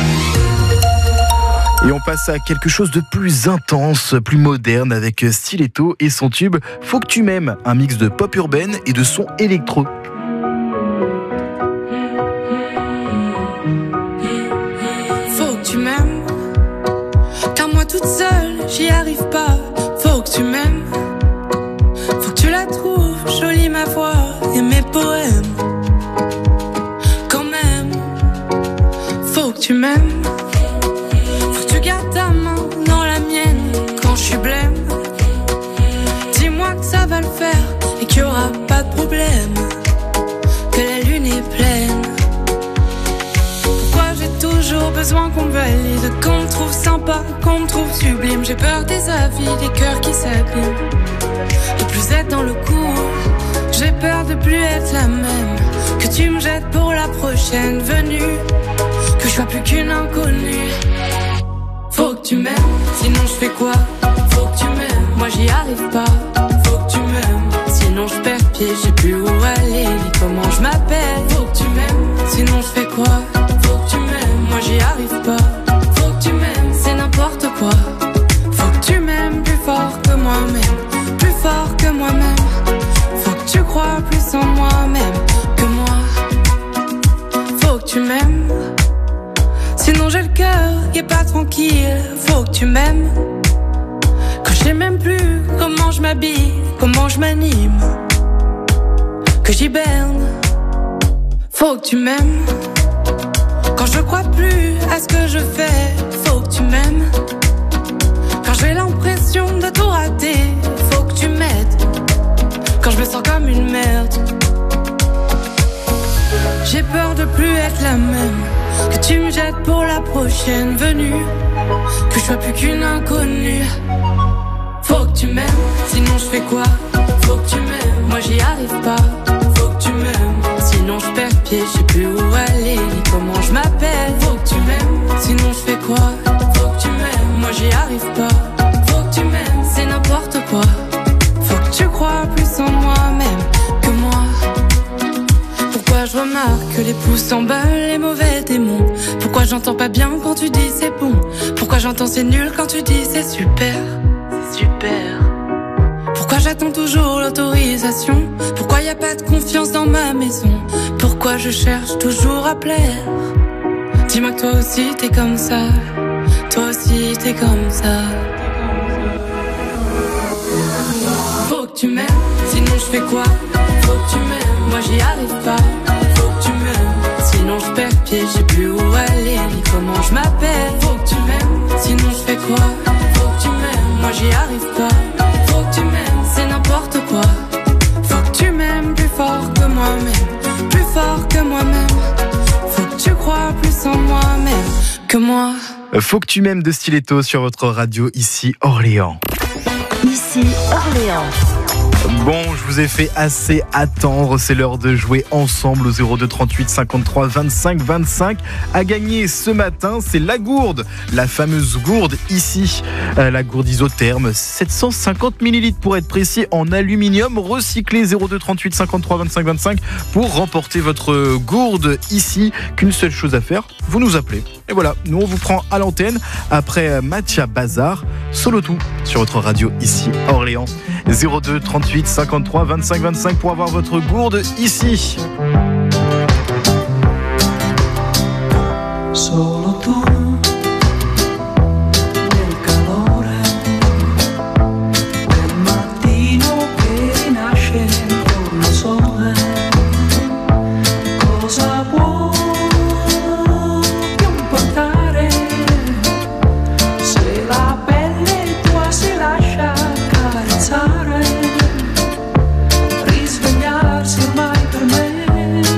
Et on passe à quelque chose de plus intense, plus moderne avec Stiletto et son tube Faut que tu m'aimes, un mix de pop urbaine et de son électro. Toute seule, j'y arrive pas. Faut que tu m'aimes. Faut que tu la trouves jolie ma voix et mes poèmes. Quand même, faut que tu m'aimes. Faut que tu gardes ta main dans la mienne quand je suis blême. Dis-moi que ça va le faire et qu'il y aura pas de problème. Que la lune est pleine. Pourquoi j'ai toujours besoin qu'on me valide, qu'on me trouve sympa, qu'on me trouve sublime. J'ai peur des avis, des cœurs qui s'abîment, de plus être dans le coup. J'ai peur de plus être la même, que tu me jettes pour la prochaine venue, que je sois plus qu'une inconnue. Faut que tu m'aimes, sinon je fais quoi? Faut que tu m'aimes, moi j'y arrive pas. Faut que tu m'aimes, sinon je perds pied, je sais plus où aller, ni comment je m'appelle. Faut que tu m'aimes, sinon je fais quoi? Faut que tu m'aimes, moi j'y arrive pas. Faut que tu m'aimes, c'est n'importe quoi. Faut que tu m'aimes plus fort que moi-même, plus fort que moi-même. Faut que tu crois plus en moi-même que moi. Faut que tu m'aimes. tranquille, faut que tu m'aimes. Que je sais même plus comment je m'habille, comment je m'anime. Que j'hiberne, faut que tu m'aimes. Quand je crois plus à ce que je fais, faut que tu m'aimes. Quand j'ai l'impression de tout rater, faut que tu m'aides. Quand je me sens comme une merde, j'ai peur de plus être la même. Que tu me jettes pour la prochaine venue. Que je sois plus qu'une inconnue. Faut que tu m'aimes, sinon je fais quoi? Faut que tu m'aimes, moi j'y arrive pas. Faut que tu m'aimes, sinon je perds pied. Je sais plus où aller, ni comment je m'appelle. Faut que tu m'aimes, sinon je fais quoi? Faut que tu m'aimes, moi j'y arrive pas. Faut que tu m'aimes, c'est n'importe quoi. Faut que tu crois plus en moi-même que moi. Pourquoi je remarque que les pouces s'emballent, les mauvais démons? Pourquoi j'entends pas bien quand tu dis c'est bon? Pourquoi j'entends c'est nul quand tu dis c'est super? C'est super. Pourquoi j'attends toujours l'autorisation? Pourquoi y a pas de confiance dans ma maison? Pourquoi je cherche toujours à plaire? Dis-moi que toi aussi t'es comme ça. Toi aussi t'es comme ça. Faut que tu m'aimes, sinon je fais quoi? Faut que tu m'aimes, moi j'y arrive pas. Faut que tu m'aimes, sinon je perds pied. Je sais plus où aller, ni comment je m'appelle. Faut que tu m'aimes, sinon je fais quoi? Faut que tu m'aimes, moi j'y arrive pas. Faut que tu m'aimes, c'est n'importe quoi. Faut que tu m'aimes plus fort que moi-même. Plus fort que moi-même. Faut que tu crois plus en moi-même que moi. Faut que tu m'aimes de Stiletto sur votre radio, ici Orléans. Ici Orléans. Bon, je vous ai fait assez attendre, c'est l'heure de jouer ensemble au zéro deux trente-huit cinquante-trois vingt-cinq vingt-cinq. À gagner ce matin, c'est la gourde, la fameuse gourde ici, euh, la gourde isotherme, sept cent cinquante millilitres pour être précis, en aluminium recyclé. Zéro deux trente-huit cinquante-trois vingt-cinq vingt-cinq pour remporter votre gourde ici. Qu'une seule chose à faire, vous nous appelez. Et voilà, nous on vous prend à l'antenne après Matcha Bazar, Solo Tout sur votre radio ici Orléans. Zéro deux trente-huit cinquante-trois vingt-cinq vingt-cinq pour avoir votre gourde ici. Solo tu nel calore del mattino che rinasce intorno al sole. Cosa può più importare se la pelle tua si lascia carezzare? Risvegliarsi ormai per me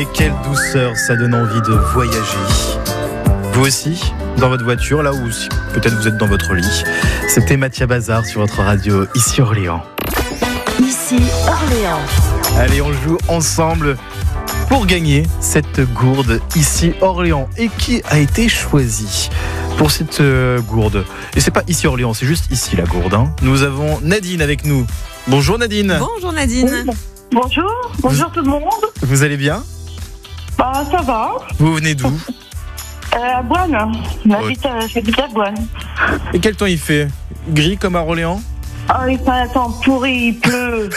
quelle douceur, ça donne envie de voyager. Vous aussi, dans votre voiture, là où si peut-être vous êtes dans votre lit. C'était Mathia Bazar sur votre radio, ici Orléans. Ici Orléans. Allez, on joue ensemble pour gagner cette gourde ici Orléans. Et qui a été choisi pour cette euh, gourde? Et c'est pas ici Orléans, c'est juste ici la gourde. Hein. Nous avons Nadine avec nous. Bonjour Nadine. Bonjour Nadine. Oui, bonjour, bonjour vous, tout le monde. Vous allez bien? Bah ça va. Vous venez d'où? euh, À Boine. J'habite à, j'habite à Boine. Et quel temps il fait? Gris comme à Orléans? Ah, il fait un temps pourri, il pleut.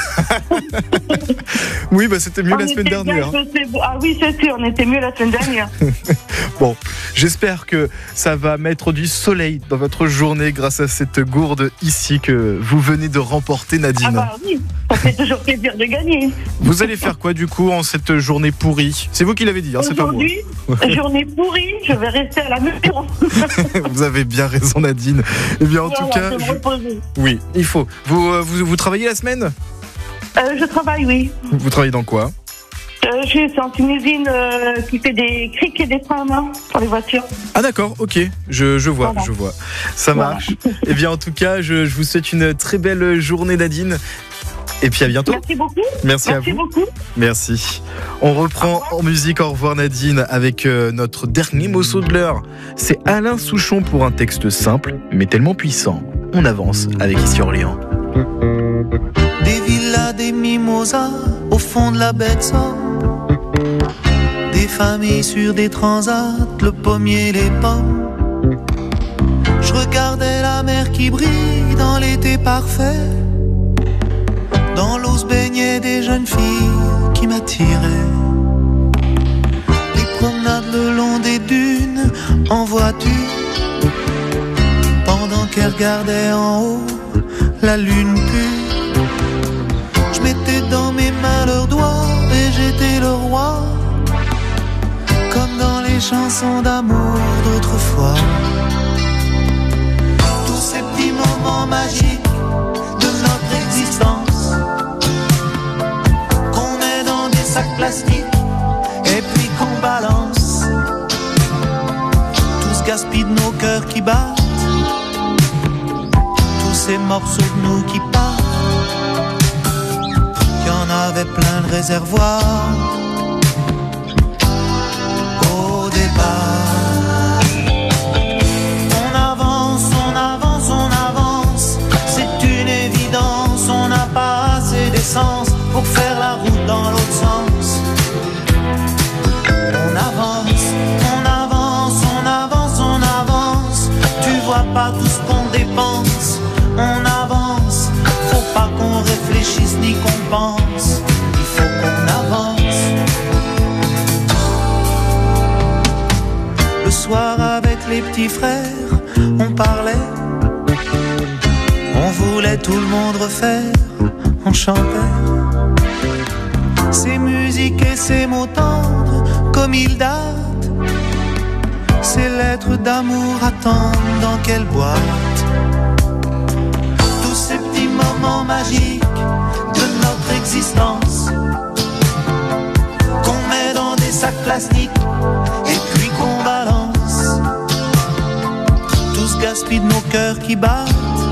Oui, bah c'était mieux on la semaine dernière. Bien, ah oui, c'est sûr, on était mieux la semaine dernière. Bon, j'espère que ça va mettre du soleil dans votre journée grâce à cette gourde ici que vous venez de remporter, Nadine. Ah bah oui, ça fait toujours plaisir de gagner. Vous allez faire quoi du coup en cette journée pourrie? C'est vous qui l'avez dit, hein, c'est pas moi. Aujourd'hui, journée pourrie, je vais rester à la maison. Vous avez bien raison, Nadine. Eh bien, en voilà, tout cas, je me reposer. Oui, il faut. Vous, euh, vous, vous travaillez la semaine? euh, Je travaille, oui. Vous travaillez dans quoi? euh, Je suis dans une usine euh, qui fait des crics et des freins à main pour les voitures. Ah d'accord, ok, je, je vois, voilà. je vois. Ça voilà. marche. Eh bien, en tout cas, je, je vous souhaite une très belle journée, Nadine. Et puis à bientôt. Merci beaucoup. Merci, Merci à vous. beaucoup. Merci. On reprend en musique. Au revoir Nadine avec euh, notre dernier morceau de l'heure. C'est Alain Souchon pour un texte simple mais tellement puissant. On avance avec Ici Orléans. Des villas, des mimosas au fond de la baie de Somme. Des familles sur des transats, le pommier, les pommes. Je regardais la mer qui brille dans l'été parfait. Dans l'eau se baignaient des jeunes filles qui m'attiraient. Les promenades le long des dunes en voiture. Pendant qu'elles regardaient en haut la lune pure. Je mettais dans mes mains leurs doigts et j'étais le roi. Comme dans les chansons d'amour d'autrefois. Tous ces petits moments magiques de notre existence. Sac plastique et puis qu'on balance. Tout ce gaspille de nos cœurs qui battent. Tous ces morceaux de nous qui partent. Il y en avait plein de réservoirs au départ. On avance, on avance, on avance. C'est une évidence, on n'a pas assez d'essence pour faire la route dans l'autre sens. On avance, on avance, on avance, on avance. Tu vois pas tout ce qu'on dépense. On avance, faut pas qu'on réfléchisse ni qu'on pense. Il faut qu'on avance. Le soir avec les petits frères, on parlait. On voulait tout le monde refaire, on chantait. Ces musiques et ces mots tendres comme ils datent. Ces lettres d'amour attendent dans quelle boîte. Tous ces petits moments magiques de notre existence qu'on met dans des sacs plastiques et puis qu'on balance. Tout ce gaspille de nos cœurs qui battent.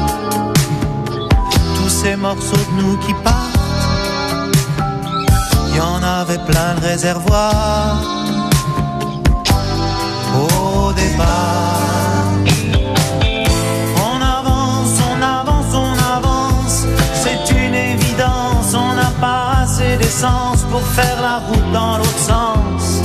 Tous ces morceaux de nous qui partent. Il y en avait plein de réservoirs au départ. On avance, on avance, on avance. C'est une évidence, on n'a pas assez d'essence pour faire la route dans l'autre sens.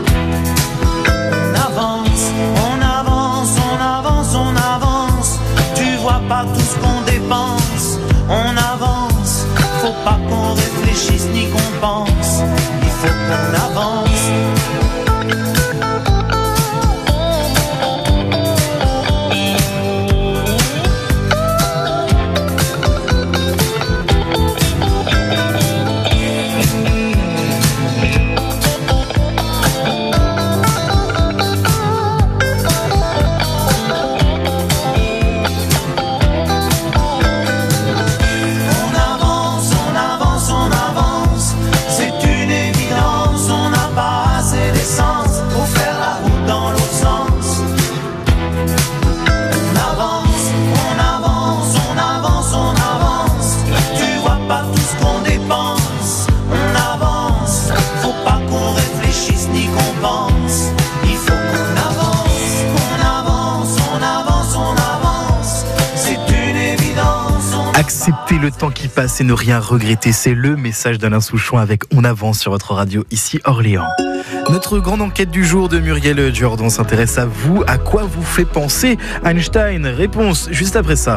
On avance, on avance, on avance, on avance. Tu vois pas tout ce qu'on dépense. On avance, faut pas qu'on réfléchisse ni qu'on pense. Il faut qu'on avance. On avance, on avance, on avance. C'est profiter le temps qui passe et ne rien regretter. C'est le message d'Alain Souchon avec On avance sur votre radio, ici Orléans. Notre grande enquête du jour de Muriel Jordan s'intéresse à vous. À quoi vous fait penser Einstein? Réponse juste après ça.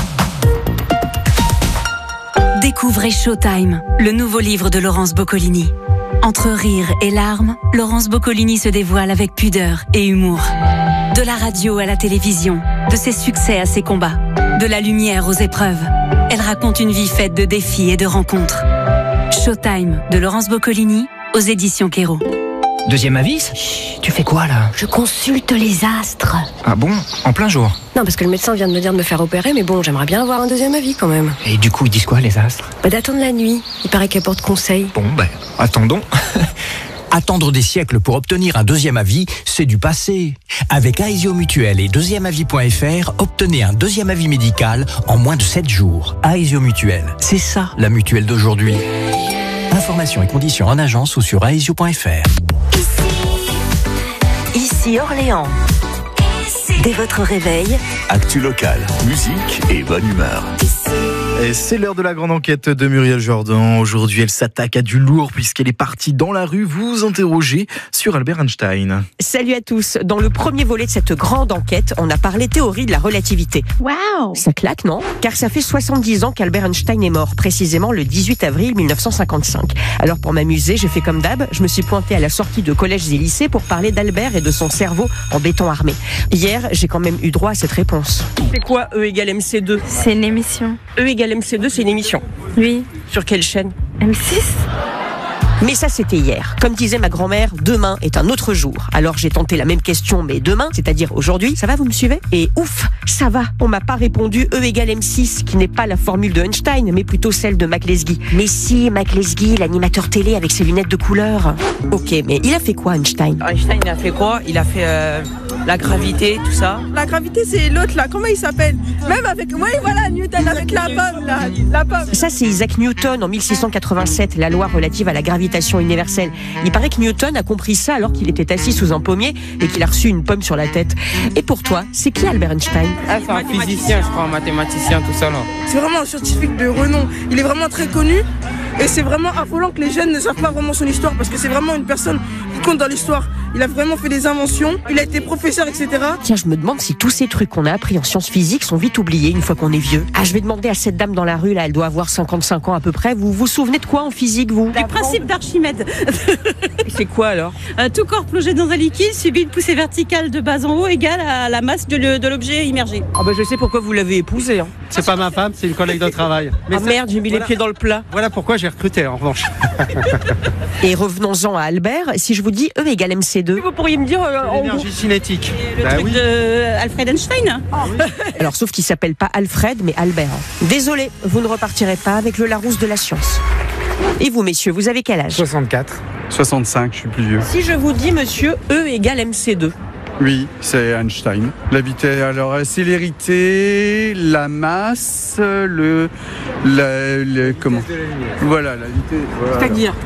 Découvrez Showtime, le nouveau livre de Laurence Boccolini. Entre rire et larmes, Laurence Boccolini se dévoile avec pudeur et humour. De la radio à la télévision, de ses succès à ses combats, de la lumière aux épreuves. Elle raconte une vie faite de défis et de rencontres. Showtime de Laurence Boccolini aux éditions Kero. Deuxième avis? Chut, tu fais quoi là? Je consulte les astres. Ah bon? En plein jour? Non, parce que le médecin vient de me dire de me faire opérer, mais bon, j'aimerais bien avoir un deuxième avis quand même. Et du coup, ils disent quoi les astres? Bah, d'attendre la nuit. Il paraît qu'elle porte conseil. Bon, ben, attendons. Attendre des siècles pour obtenir un deuxième avis, c'est du passé. Avec Aesio Mutuel et deuxième avis point F R, obtenez un deuxième avis médical en moins de sept jours. Aesio Mutuel, c'est ça la mutuelle d'aujourd'hui. Informations et conditions en agence ou sur aesio point F R. Ici Orléans. Dès votre réveil, Actu local, musique et bonne humeur. Et c'est l'heure de la grande enquête de Muriel Jordan. Aujourd'hui, elle s'attaque à du lourd puisqu'elle est partie dans la rue vous interroger sur Albert Einstein. Salut à tous. Dans le premier volet de cette grande enquête, on a parlé théorie de la relativité. Waouh! Ça claque, non? Car ça fait soixante-dix ans qu'Albert Einstein est mort, précisément le dix-huit avril mille neuf cent cinquante-cinq. Alors pour m'amuser, j'ai fait comme d'hab, je me suis pointée à la sortie de collèges et lycées pour parler d'Albert et de son cerveau en béton armé. Hier, j'ai quand même eu droit à cette réponse. C'est quoi E égale M C deux? C'est une émission. E égale M C deux, c'est une émission. Oui. Sur quelle chaîne? M six. Mais ça, c'était hier. Comme disait ma grand-mère, demain est un autre jour. Alors j'ai tenté la même question, mais demain, c'est-à-dire aujourd'hui, ça va, vous me suivez? Et ouf, ça va. On m'a pas répondu E égale M six, qui n'est pas la formule de Einstein, mais plutôt celle de McLesguy. Mais si, McLesguy, l'animateur télé avec ses lunettes de couleur. Ok, mais il a fait quoi, Einstein? Einstein, il a fait quoi? Il a fait euh, la gravité, tout ça. La gravité, c'est l'autre, là. Comment il s'appelle? Même avec... Oui, voilà, Newton, avec la pomme, là. La pomme. Ça, c'est Isaac Newton, en mille six cent quatre-vingt-sept, la loi relative à la gravité universelle. Il paraît que Newton a compris ça alors qu'il était assis sous un pommier et qu'il a reçu une pomme sur la tête. Et pour toi, c'est qui Albert Einstein? Ah, c'est un physicien, je crois, un mathématicien, tout ça là. C'est vraiment un scientifique de renom. Il est vraiment très connu et c'est vraiment affolant que les jeunes ne savent pas vraiment son histoire parce que c'est vraiment une personne qui compte dans l'histoire. Il a vraiment fait des inventions, il a été professeur, et cetera. Tiens, je me demande si tous ces trucs qu'on a appris en sciences physiques sont vite oubliés une fois qu'on est vieux. Ah, je vais demander à cette dame dans la rue, là, elle doit avoir cinquante-cinq ans à peu près. Vous vous souvenez de quoi en physique, vous? Du principe d'Archimède. C'est quoi alors? euh, Tout corps plongé dans un liquide subit une poussée verticale de bas en haut égale à la masse de, le, de l'objet immergé. Ah bah je sais pourquoi vous l'avez épousée. Hein. C'est pas ma femme, c'est une collègue de travail. Mais ah ça, merde, j'ai mis voilà, les pieds dans le plat. Voilà pourquoi j'ai recruté en revanche. Et revenons-en à Albert, si je vous dis E égale M C deux. Vous pourriez me dire... Euh, l'énergie cinétique. Le bah truc oui. de Alfred Einstein. Oh. Alors sauf qu'il s'appelle pas Alfred mais Albert. Désolé, vous ne repartirez pas avec le Larousse de la science. Et vous messieurs, vous avez quel âge? soixante-quatre. soixante-cinq, je suis plus vieux. Si je vous dis monsieur E égale M C deux. Oui, c'est Einstein. La vitesse, alors la célérité, la masse, le, la, le comment? Voilà, la vitesse. Voilà. C'est-à-dire